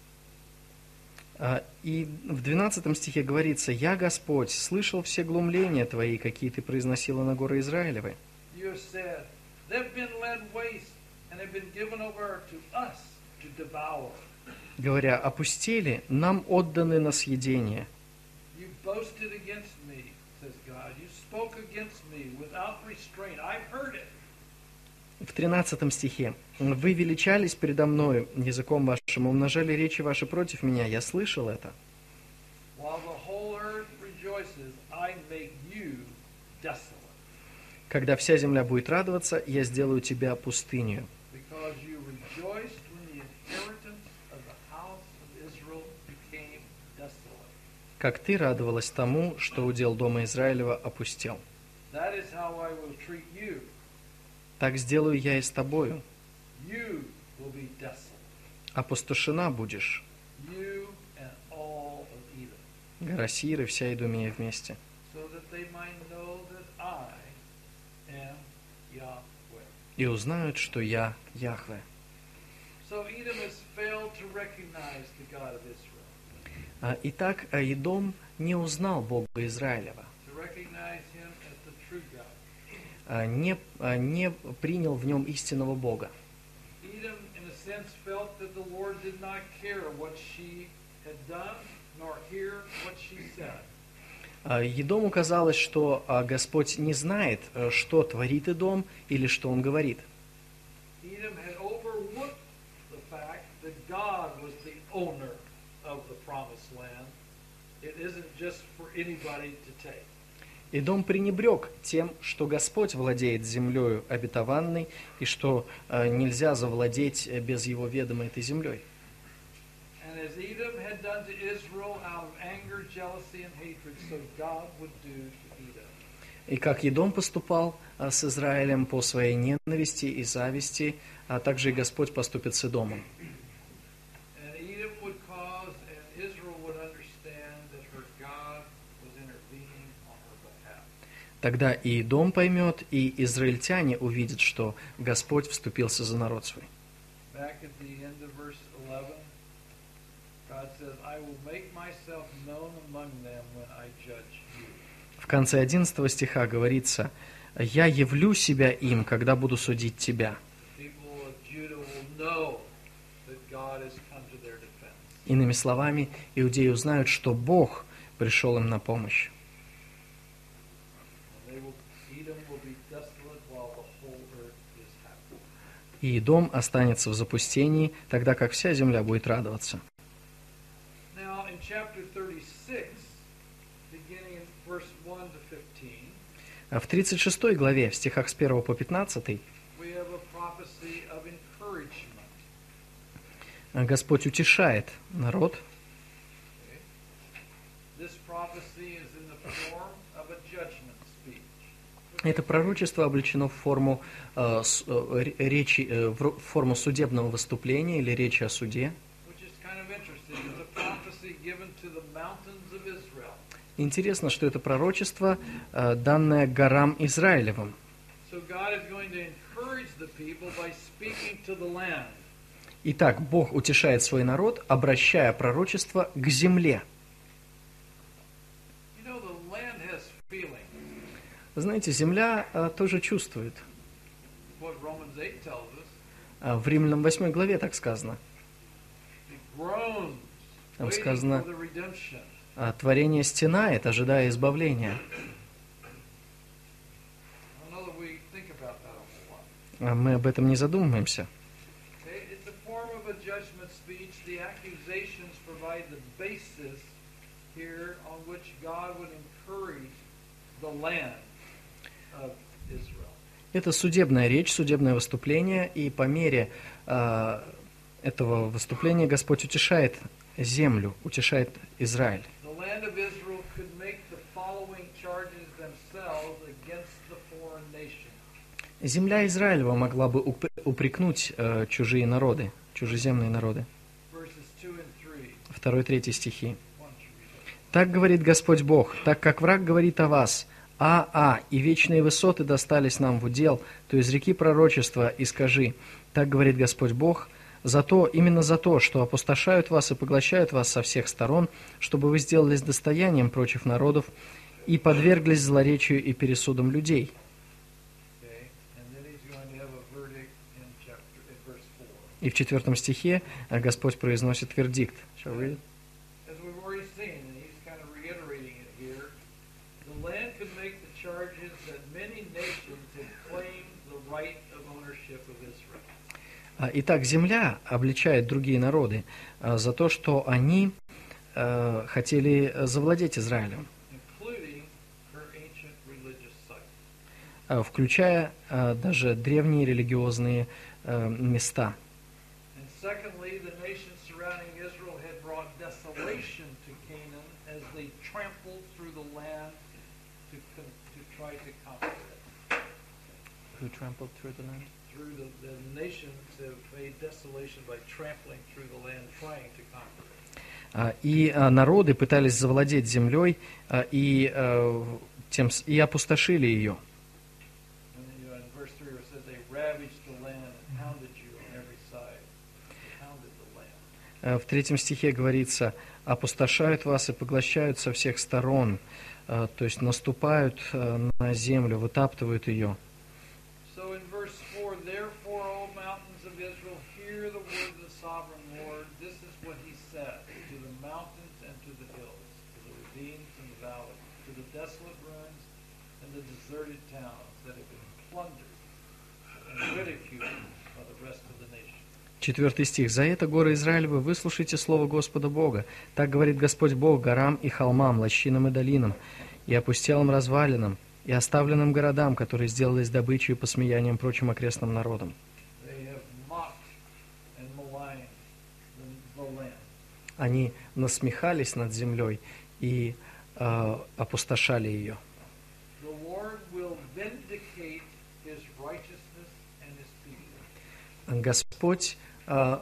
А, И в двенадцатом стихе говорится: «Я, Господь, слышал все глумления твои, какие ты произносила на горы Израилевы. You have said, They've been led waste and have been given over to us, to devour. говоря: «Опустели, нам отданы на съедение». You boasted against me, says God. You spoke against me without restraint. I've heard it. В тринадцатом стихе: «Вы величались передо мною языком вашим, умножали речи ваши против меня». Я слышал это. While the whole earth rejoices, I make you desolate. Когда вся земля будет радоваться, я сделаю тебя пустынью. Because you rejoiced when the inheritance of the house of Israel became desolate. Как ты радовалась тому, что удел дома Израилева опустел. That is how I will treat you. Так сделаю я и с тобою. You will be desolate. Опустошена будешь, You and all of Edom. гора Сир и вся Идумея вместе, So that they might know that I am Yahweh. и узнают, что я Яхве». So Edom has failed to recognize the God of Israel, А, Итак, а Идом не узнал Бога Израилева, to recognize him as the true God. а, не, а, не принял в нем истинного Бога. Edom, in a sense, felt that the Lord did not care what she had done, nor hear what she said. А, Едому казалось, что а, Господь не знает, а, что творит Идом или что он говорит. Edom had overlooked the fact that God was the owner of the promised land. It isn't just for anybody to take. Идом пренебрег тем, что Господь владеет землею обетованной, и что а, нельзя завладеть без его ведома этой землей. And as Edom had done to Israel out of anger, jealousy, and hatred, so God would do to Edom. И как Едом поступал а, с Израилем по своей ненависти и зависти, а также и Господь поступит с Идомом. And Edom would cause, and Israel would understand that her God was intervening on her behalf. Тогда и Идом поймет, и израильтяне увидят, что Господь вступился за народ свой. Back at the end of verse eleven, God says, I will make myself known among them when I judge you. В конце одиннадцатого стиха говорится: «Я явлю себя им, когда буду судить тебя». People of Judah will know that God has come to their defense. Иными словами, иудеи узнают, что Бог пришел им на помощь. And they will, Edom will be desolate while the whole earth is happy. И Идом останется в запустении, тогда как вся земля будет радоваться. Now, in chapter thirty-six, beginning in verse one to fifteen, А в тридцать шестой главе, в стихах с первого по пятнадцатый, we have a prophecy of encouragement. Господь утешает народ. Okay? This prophecy is in the form of a judgment speech. Это пророчество облечено в форму, э, с- э, речи, э, в ру- в форму судебного выступления или речи о суде. Which is kind of interesting. It's a prophecy given to the mountains of Israel. Интересно, что это пророчество, э, данное горам Израилевым. So God is going to encourage the people by speaking to the land. Итак, Бог утешает свой народ, обращая пророчество к земле. You know, the land has feelings. Знаете, земля э, тоже чувствует. What Romans eight tells us. А в Римлянам восьмой главе так сказано. It groans, Там waiting сказано, for the redemption. а, творение стенает, ожидая избавления. I don't know that we think about that a whole lot. А мы об этом не задумываемся. Okay? It's a form of a judgment speech. The accusations provide the basis here on which God would encourage the land of Israel. Это судебная речь, судебное выступление, и по мере э, этого выступления Господь утешает землю, утешает Израиль. The land of Israel could make the following charges themselves against the foreign nation. Земля Израилева могла бы уп- упрекнуть э, чужие народы, чужеземные народы. Verses two and three. Второй, третий стихи. Why don't you read it? «Так говорит Господь Бог, так как враг говорит о вас, а, а, и вечные высоты достались нам в удел, то изреки пророчества и скажи, так говорит Господь Бог, за то, именно за то, что опустошают вас и поглощают вас со всех сторон, чтобы вы сделались достоянием против народов и подверглись злоречию и пересудам людей». Okay? And then he's going to have a verdict in chapter in verse four. И в четвертом стихе э, Господь произносит вердикт. Shall I read it? As we've already seen, and he's kind of reiterating it here, the land could make the charges that many nations had claimed the right of ownership of Israel. А, Итак, земля обличает другие народы а, за то, что они а, хотели завладеть Израилем, Including her ancient religious sites. а, включая а, даже древние религиозные а, места. And secondly, the nations surrounding Israel had brought desolation to Canaan as they trampled through the land to, con- to try to conquer it. Who trampled through the land? Through the, the nations have made desolation by trampling through the land, trying to conquer it. А, И а, народы пытались завладеть землей а, и, а, тем, с- и опустошили ее. And then, you know, in verse three where it says they ravaged the land and hounded you on every side. They hounded the land. А, В третьем стихе говорится: опустошают вас и поглощают со всех сторон, а, то есть наступают а, на землю, вытаптывают ее. So in verse four, therefore, O mountains of Israel, hear the word of the sovereign Lord. This is what he said to the mountains and to the hills, to the ravines and the valleys, to the desolate ruins and the deserted towns that have been plundered and ridiculed by the rest of the nation. Четвертый стих. «За это, горы Израилевы, выслушайте слово Господа Бога. Так говорит Господь Бог горам и холмам, лощинам и долинам, и опустелым развалинам, и оставленным городам, которые сделались добычей и посмеянием прочим окрестным народам». They have mocked and maligned the, the land. Они насмехались над землей и э, опустошали ее. The Lord will vindicate his righteousness and his peace. Господь, э,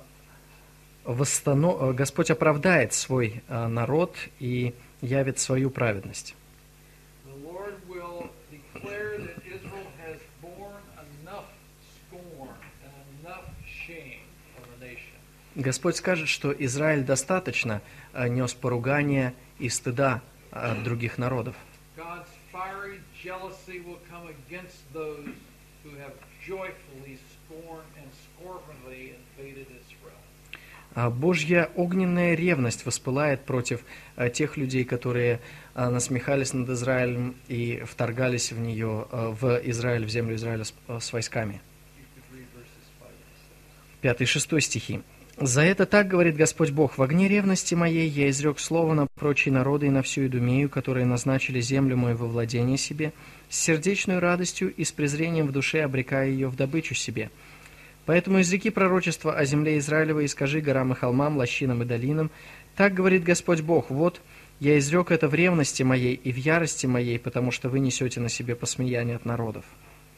восстано... Господь оправдает свой э, народ и явит свою праведность. The Lord will declare that Israel has borne enough scorn and enough shame of the nation. Господь скажет, что Израиль достаточно э, нес поругания и стыда от других народов. God's fiery jealousy will come against those who have joyfully scorned and scornfully invaded Israel. А Божья огненная ревность воспылает против э, тех людей, которые э, насмехались над Израилем и вторгались в нее, э, в Израиль, в землю Израиля с, э, с войсками. You could read verses five and six. Пятый и шестой стихи. «За это так говорит Господь Бог: в огне ревности моей я изрек слово на прочие народы и на всю Идумею, которые назначили землю мою во владение себе, с сердечной радостью и с презрением в душе обрекая ее в добычу себе. Поэтому изреки пророчество о земле Израилевой и скажи горам и холмам, лощинам и долинам: так говорит Господь Бог: вот я изрек это в ревности моей и в ярости моей, потому что вы несете на себе посмеяние от народов».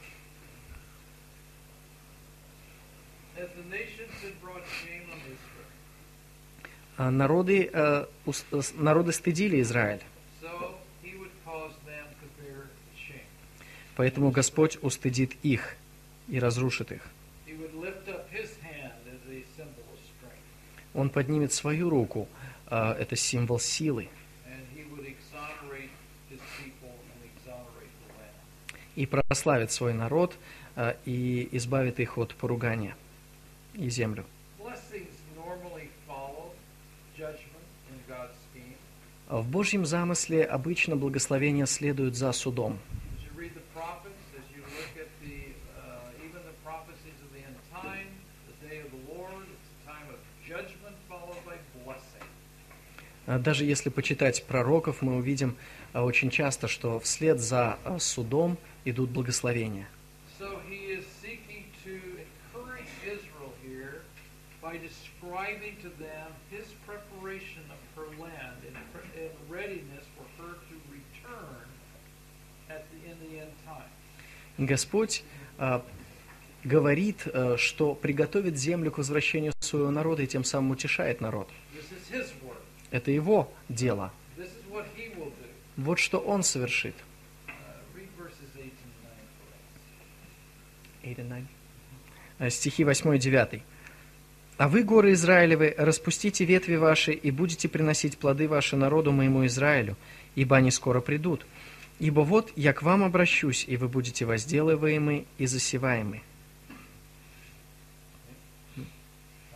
As the nations had brought shame on Israel, А Народы, э, ус- э, с- народы стыдили Израиль, so he would cause them to bear shame. поэтому Господь устыдит их и разрушит их. He would lift up his hand as a symbol of strength, Он поднимет свою руку, э, это символ силы, and he would exonerate his people and exonerate the land. и прославит свой народ, э, и избавит их от поругания и землю. Blessings normally follow judgment in God's scheme. В Божьем замысле обычно благословения следуют за судом. As you read the prophets, as you look at the uh, even the prophecies of the end time, the day of the Lord, it's a time of judgment followed by blessing. А Даже если почитать пророков, мы увидим а, очень часто, что вслед за а, судом идут благословения. So he is seeking to encourage Israel here by describing to them his preparation of her land and, pre- and readiness for her to return at the, in the end time. Господь а, говорит, а, что приготовит землю к возвращению своего народа и тем самым утешает народ. This is his work. Это его дело. This is what he will do. Вот что он совершит. Uh, read verses eight and nine for us. Eight and nine. А, Стихи восьмой и девятый. «А вы, горы Израилевы, распустите ветви ваши и будете приносить плоды ваши народу моему Израилю, ибо они скоро придут. Ибо вот я к вам обращусь, и вы будете возделываемы и засеваемы».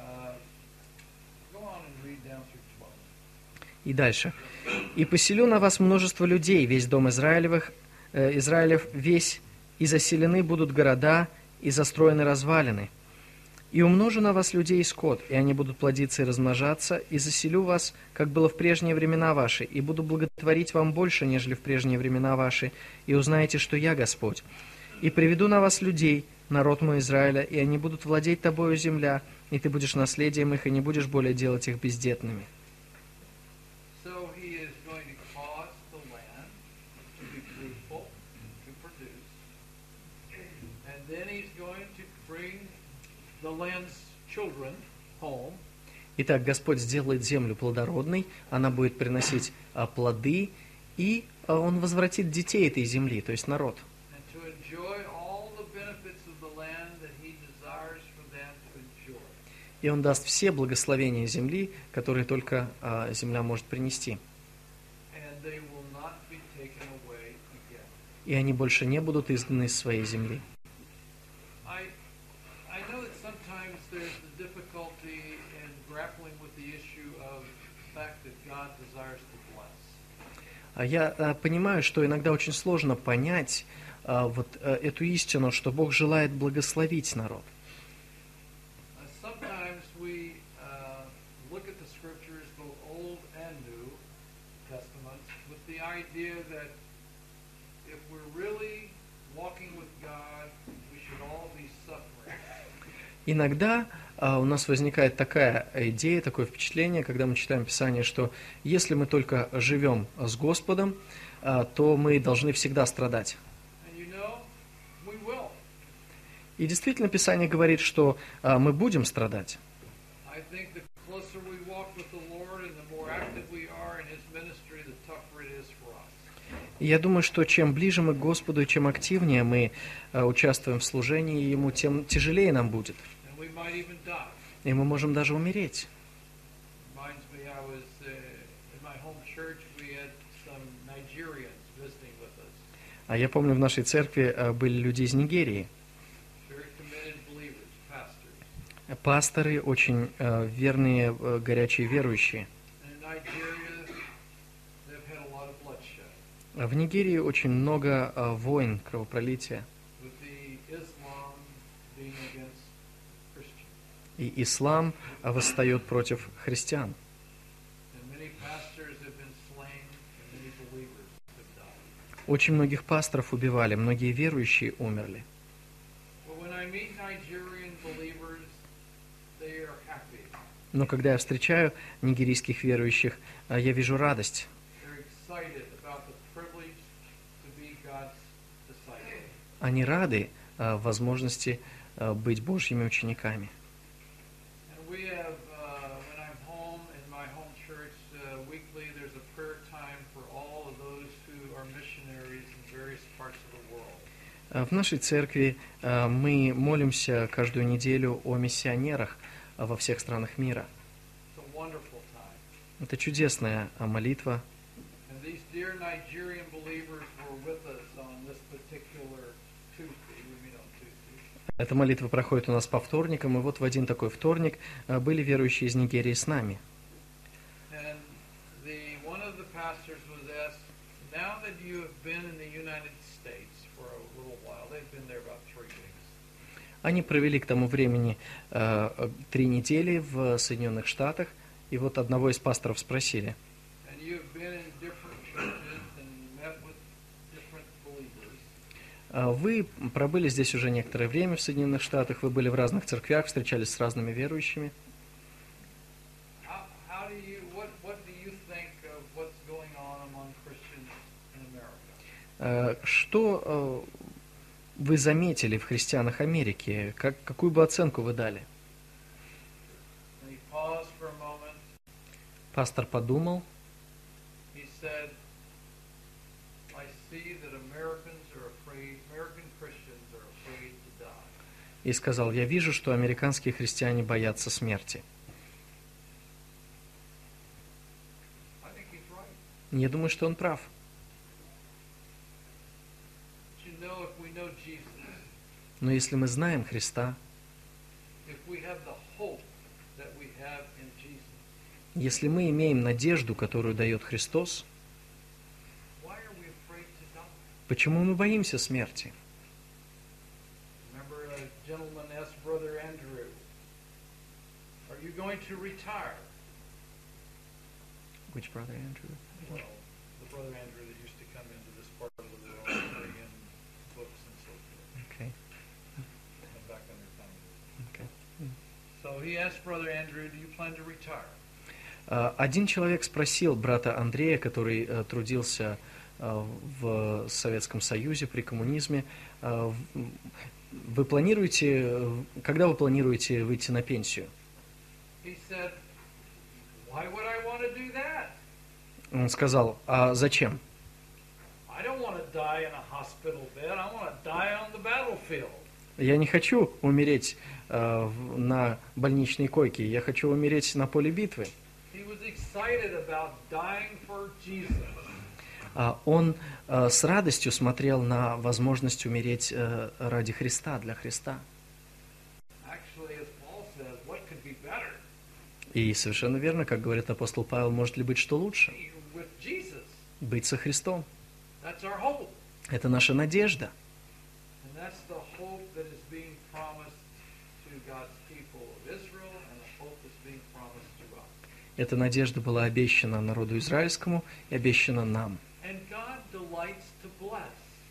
И дальше. «И поселю на вас множество людей, весь дом Израилевых, э, Израилев весь, и заселены будут города, и застроены развалины. И умножу на вас людей и скот, и они будут плодиться и размножаться, и заселю вас, как было в прежние времена ваши, и буду благотворить вам больше, нежели в прежние времена ваши, и узнаете, что я Господь. И приведу на вас людей, народ мой Израиля, и они будут владеть тобою земля, и ты будешь наследием их, и не будешь более делать их бездетными». So he is going to cause the land to be fruitful, to produce, and then he's going to bring the land's children home. Итак, Господь сделает землю плодородной, она будет приносить а, плоды, и а, Он возвратит детей этой земли, то есть народ. And to enjoy all the benefits of the land that he desires for them to enjoy. И Он даст все благословения земли, которые только а, земля может принести. And they will not be taken away again. И они больше не будут изгнаны из своей земли. I, I know that sometimes there's the difficulty in grappling with the issue of the fact that God desires to bless. А я а, понимаю, что иногда очень сложно понять а, вот а, эту истину, что Бог желает благословить народ. Uh, sometimes we uh, look at the scriptures, both Old and New Testaments, with the idea that if we're really walking with God, we should all be suffering. Иногда а, у нас возникает такая идея, такое впечатление, когда мы читаем Писание, что если мы только живем с Господом, а, то мы должны всегда страдать. And you know, we will. И действительно Писание говорит, что а, мы будем страдать. I think the closer we walk with the Lord and the more active we are in His ministry, the tougher it is for us. И я думаю, что чем ближе мы к Господу, и чем активнее мы а, участвуем в служении Ему, тем тяжелее нам будет. And we might even die. И мы можем даже умереть. Reminds me, I was uh, in my home church. We had some Nigerians visiting with us. А я помню, в нашей церкви а, были люди из Нигерии. Very committed believers, pastors. Пасторы, очень а, верные, а, горячие верующие. And in Nigeria, they've had a lot of bloodshed А в Нигерии очень много а, войн, кровопролития. with the Islam being against Christians. И ислам а, восстает против христиан. And many pastors have been slain, and many believers have died. Очень многих пасторов убивали, многие верующие умерли. But when I meet Nigerian believers, they are happy. Но когда я встречаю нигерийских верующих, а, я вижу радость. They're excited about the privilege to be God's disciple. Они рады а, возможности а, быть Божьими учениками. And we have, uh, when I'm home in my home church, uh, weekly there's a prayer time for all of those who are missionaries in various parts of the world. А, В нашей церкви а, мы молимся каждую неделю о миссионерах а, во всех странах мира. It's a wonderful time. Это чудесная а, молитва. And these dear Nigerian believers were with us on this particular Tuesday. We meet on Tuesday. Эта молитва проходит у нас по вторникам, и вот в один такой вторник а, были верующие из Нигерии с нами. And the one of the pastors was asked, now that you have been in the United States for a little while, they've been there about three weeks. Они провели к тому времени а, три недели в Соединенных Штатах, и вот одного из пасторов спросили: And you've been in different churches and met with different believers. «А вы пробыли здесь уже некоторое время в Соединенных Штатах, вы были в разных церквях, встречались с разными верующими. How, how do you, what, what do you think of what's going on among Christians in America? А, Что а, вы заметили в христианах Америки? Как, какую бы оценку вы дали?» And he paused for a moment. Пастор подумал He said, I see that Americans are afraid, American Christians are afraid to die. и сказал: «Я вижу, что американские христиане боятся смерти». I think he's right. Я думаю, что он прав. But you know, if we know Jesus, Но если мы знаем Христа, if we have the hope that we have in Jesus, Если мы имеем надежду, которую дает Христос, why are we afraid to die? почему мы боимся смерти? Remember, a gentleman asked Brother Andrew, "Are you going to retire?" Which brother Andrew? Well, the Brother Andrew that used to come into this part of the world and bring in books and so forth, Okay. and back under communism. Okay. So he asked Brother Andrew, "Do you plan to retire?" А, Один человек спросил брата Андрея, который э, трудился э, в Советском Союзе при коммунизме, э, в- вы планируете, э, когда вы планируете выйти на пенсию? He said, "Why would I want to do that? Он сказал, а зачем? I don't want to die in a hospital bed. I want to die on the battlefield." Я не хочу умереть э, в- на больничной койке, я хочу умереть на поле битвы. He was excited about dying for Jesus. А Он э, с радостью смотрел на возможность умереть э, ради Христа, для Христа. Actually, as Paul says, what could be better? И совершенно верно, как говорит апостол Павел, может ли быть что лучше? Be with Jesus. Быть со Христом. That's our hope. Это наша надежда. And that's the hope that is being promised to God's people of Israel, and the hope that's being promised to us. Эта надежда была обещана народу израильскому и обещана нам. And God delights to bless.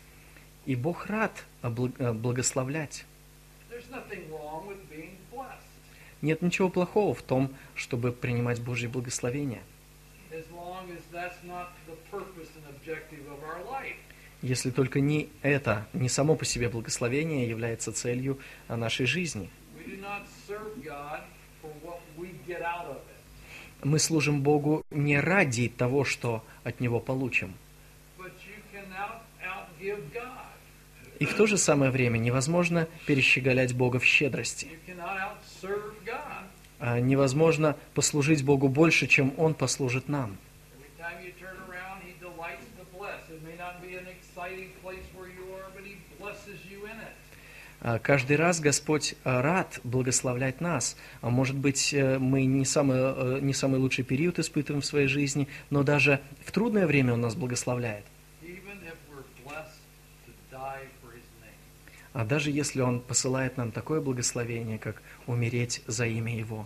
И Бог рад обл- э, благословлять. There's nothing wrong with being blessed, Нет ничего плохого в том, чтобы принимать Божье благословение, as long as that's not the purpose and objective of our life. если только не это, не само по себе благословение является целью а, нашей жизни. We do not serve God for what we get out of it. Мы служим Богу не ради того, что от Него получим. But you can out, outgive God. И в то же самое время невозможно перещеголять Бога в щедрости. You cannot outserve God. А, Невозможно послужить Богу больше, чем Он послужит нам. Every time you turn around, He delights to bless. It may not be an exciting place where you are, but He blesses you in it. А, Каждый раз Господь а, рад благословлять нас. А может быть, э, мы не самый, э, не самый лучший период испытываем в своей жизни, но даже в трудное время Он нас благословляет. Even if we're blessed to die for His name. А даже если Он посылает нам такое благословение, как умереть за имя Его,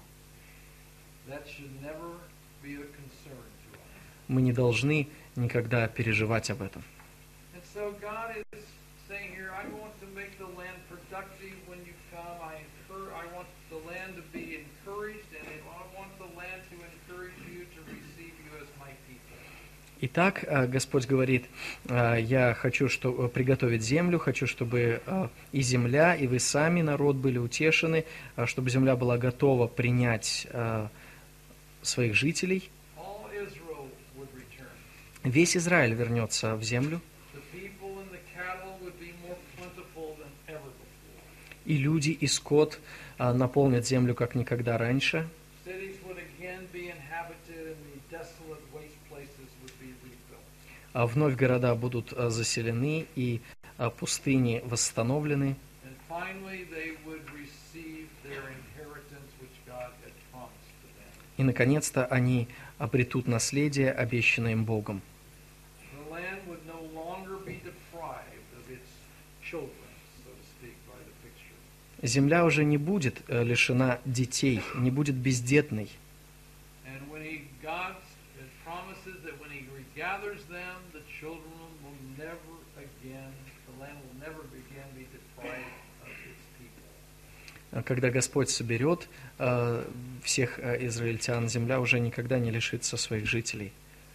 That should never be a concern to us. мы не должны никогда переживать об этом. And so God is saying here, I want to make the land productive when you come. I encourage, I want the land to be encouraged, and I want the land to encourage you to receive you as my people. Итак, э, Господь говорит, э, я хочу что, приготовить землю, хочу, чтобы э, и земля, и вы сами, народ, были утешены, э, чтобы земля была готова принять э, своих жителей. All Israel would return. Весь Израиль вернется в землю, The people and the cattle would be more plentiful than ever before. и люди, и скот э, наполнят землю, как никогда раньше. Cities would again be inhabited, and the desolate waste places would be rebuilt. А вновь города будут э, заселены, и э, пустыни восстановлены. And finally, they would receive their inheritance, which God had promised to them. И, наконец-то, они обретут наследие, обещанное им Богом. The land would no longer be deprived of its children, so to speak, by the picture. Земля уже не будет э, лишена детей, не будет бездетной. And when he, God it promises that when he regathers them, the children will never again, the land will never again be deprived of its people. А Когда Господь соберет э, всех э, израильтян, земля уже никогда не лишится своих жителей.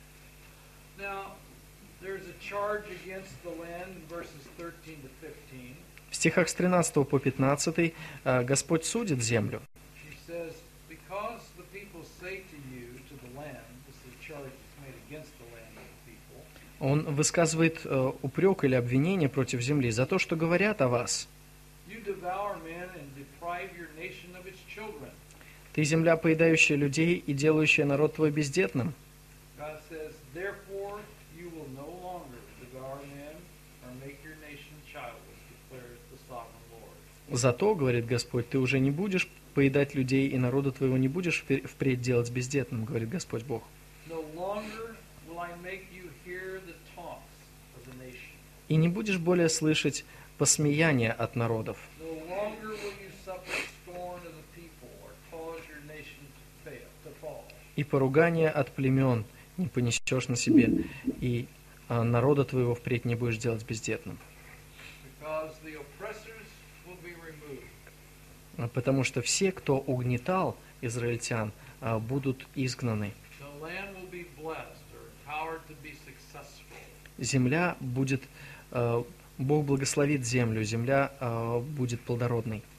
Now, there's a charge against the land in verses thirteen to fifteen. В стихах с тринадцатого по пятнадцатый э, Господь судит землю. She says, because the people say to you, to the land, this is a charge that's made against the land of the people, Он высказывает э, упрек или обвинение против земли за то, что говорят о вас. you devour men and deprive your nation of its children. Ты земля, поедающая людей и делающая народ твой бездетным. God says, therefore you will no longer devour men or make your nation childless, declares the sovereign Lord. Зато, говорит Господь, ты уже не будешь поедать людей, и народа твоего не будешь впе- впредь делать бездетным, говорит Господь Бог. No longer will I make you hear the taunts of the nation. И не будешь более слышать посмеяния от народов, No longer will you suffer scorn of the people or cause your nation to fail, to fall. и поругания от племен не понесешь на себе, и а, народа твоего впредь не будешь делать бездетным. Because the oppressors will be removed. А, Потому что все, кто угнетал израильтян, а, будут изгнаны. The land will be blessed or empowered to be successful. Земля будет, а, Бог благословит землю, земля а, будет плодородной.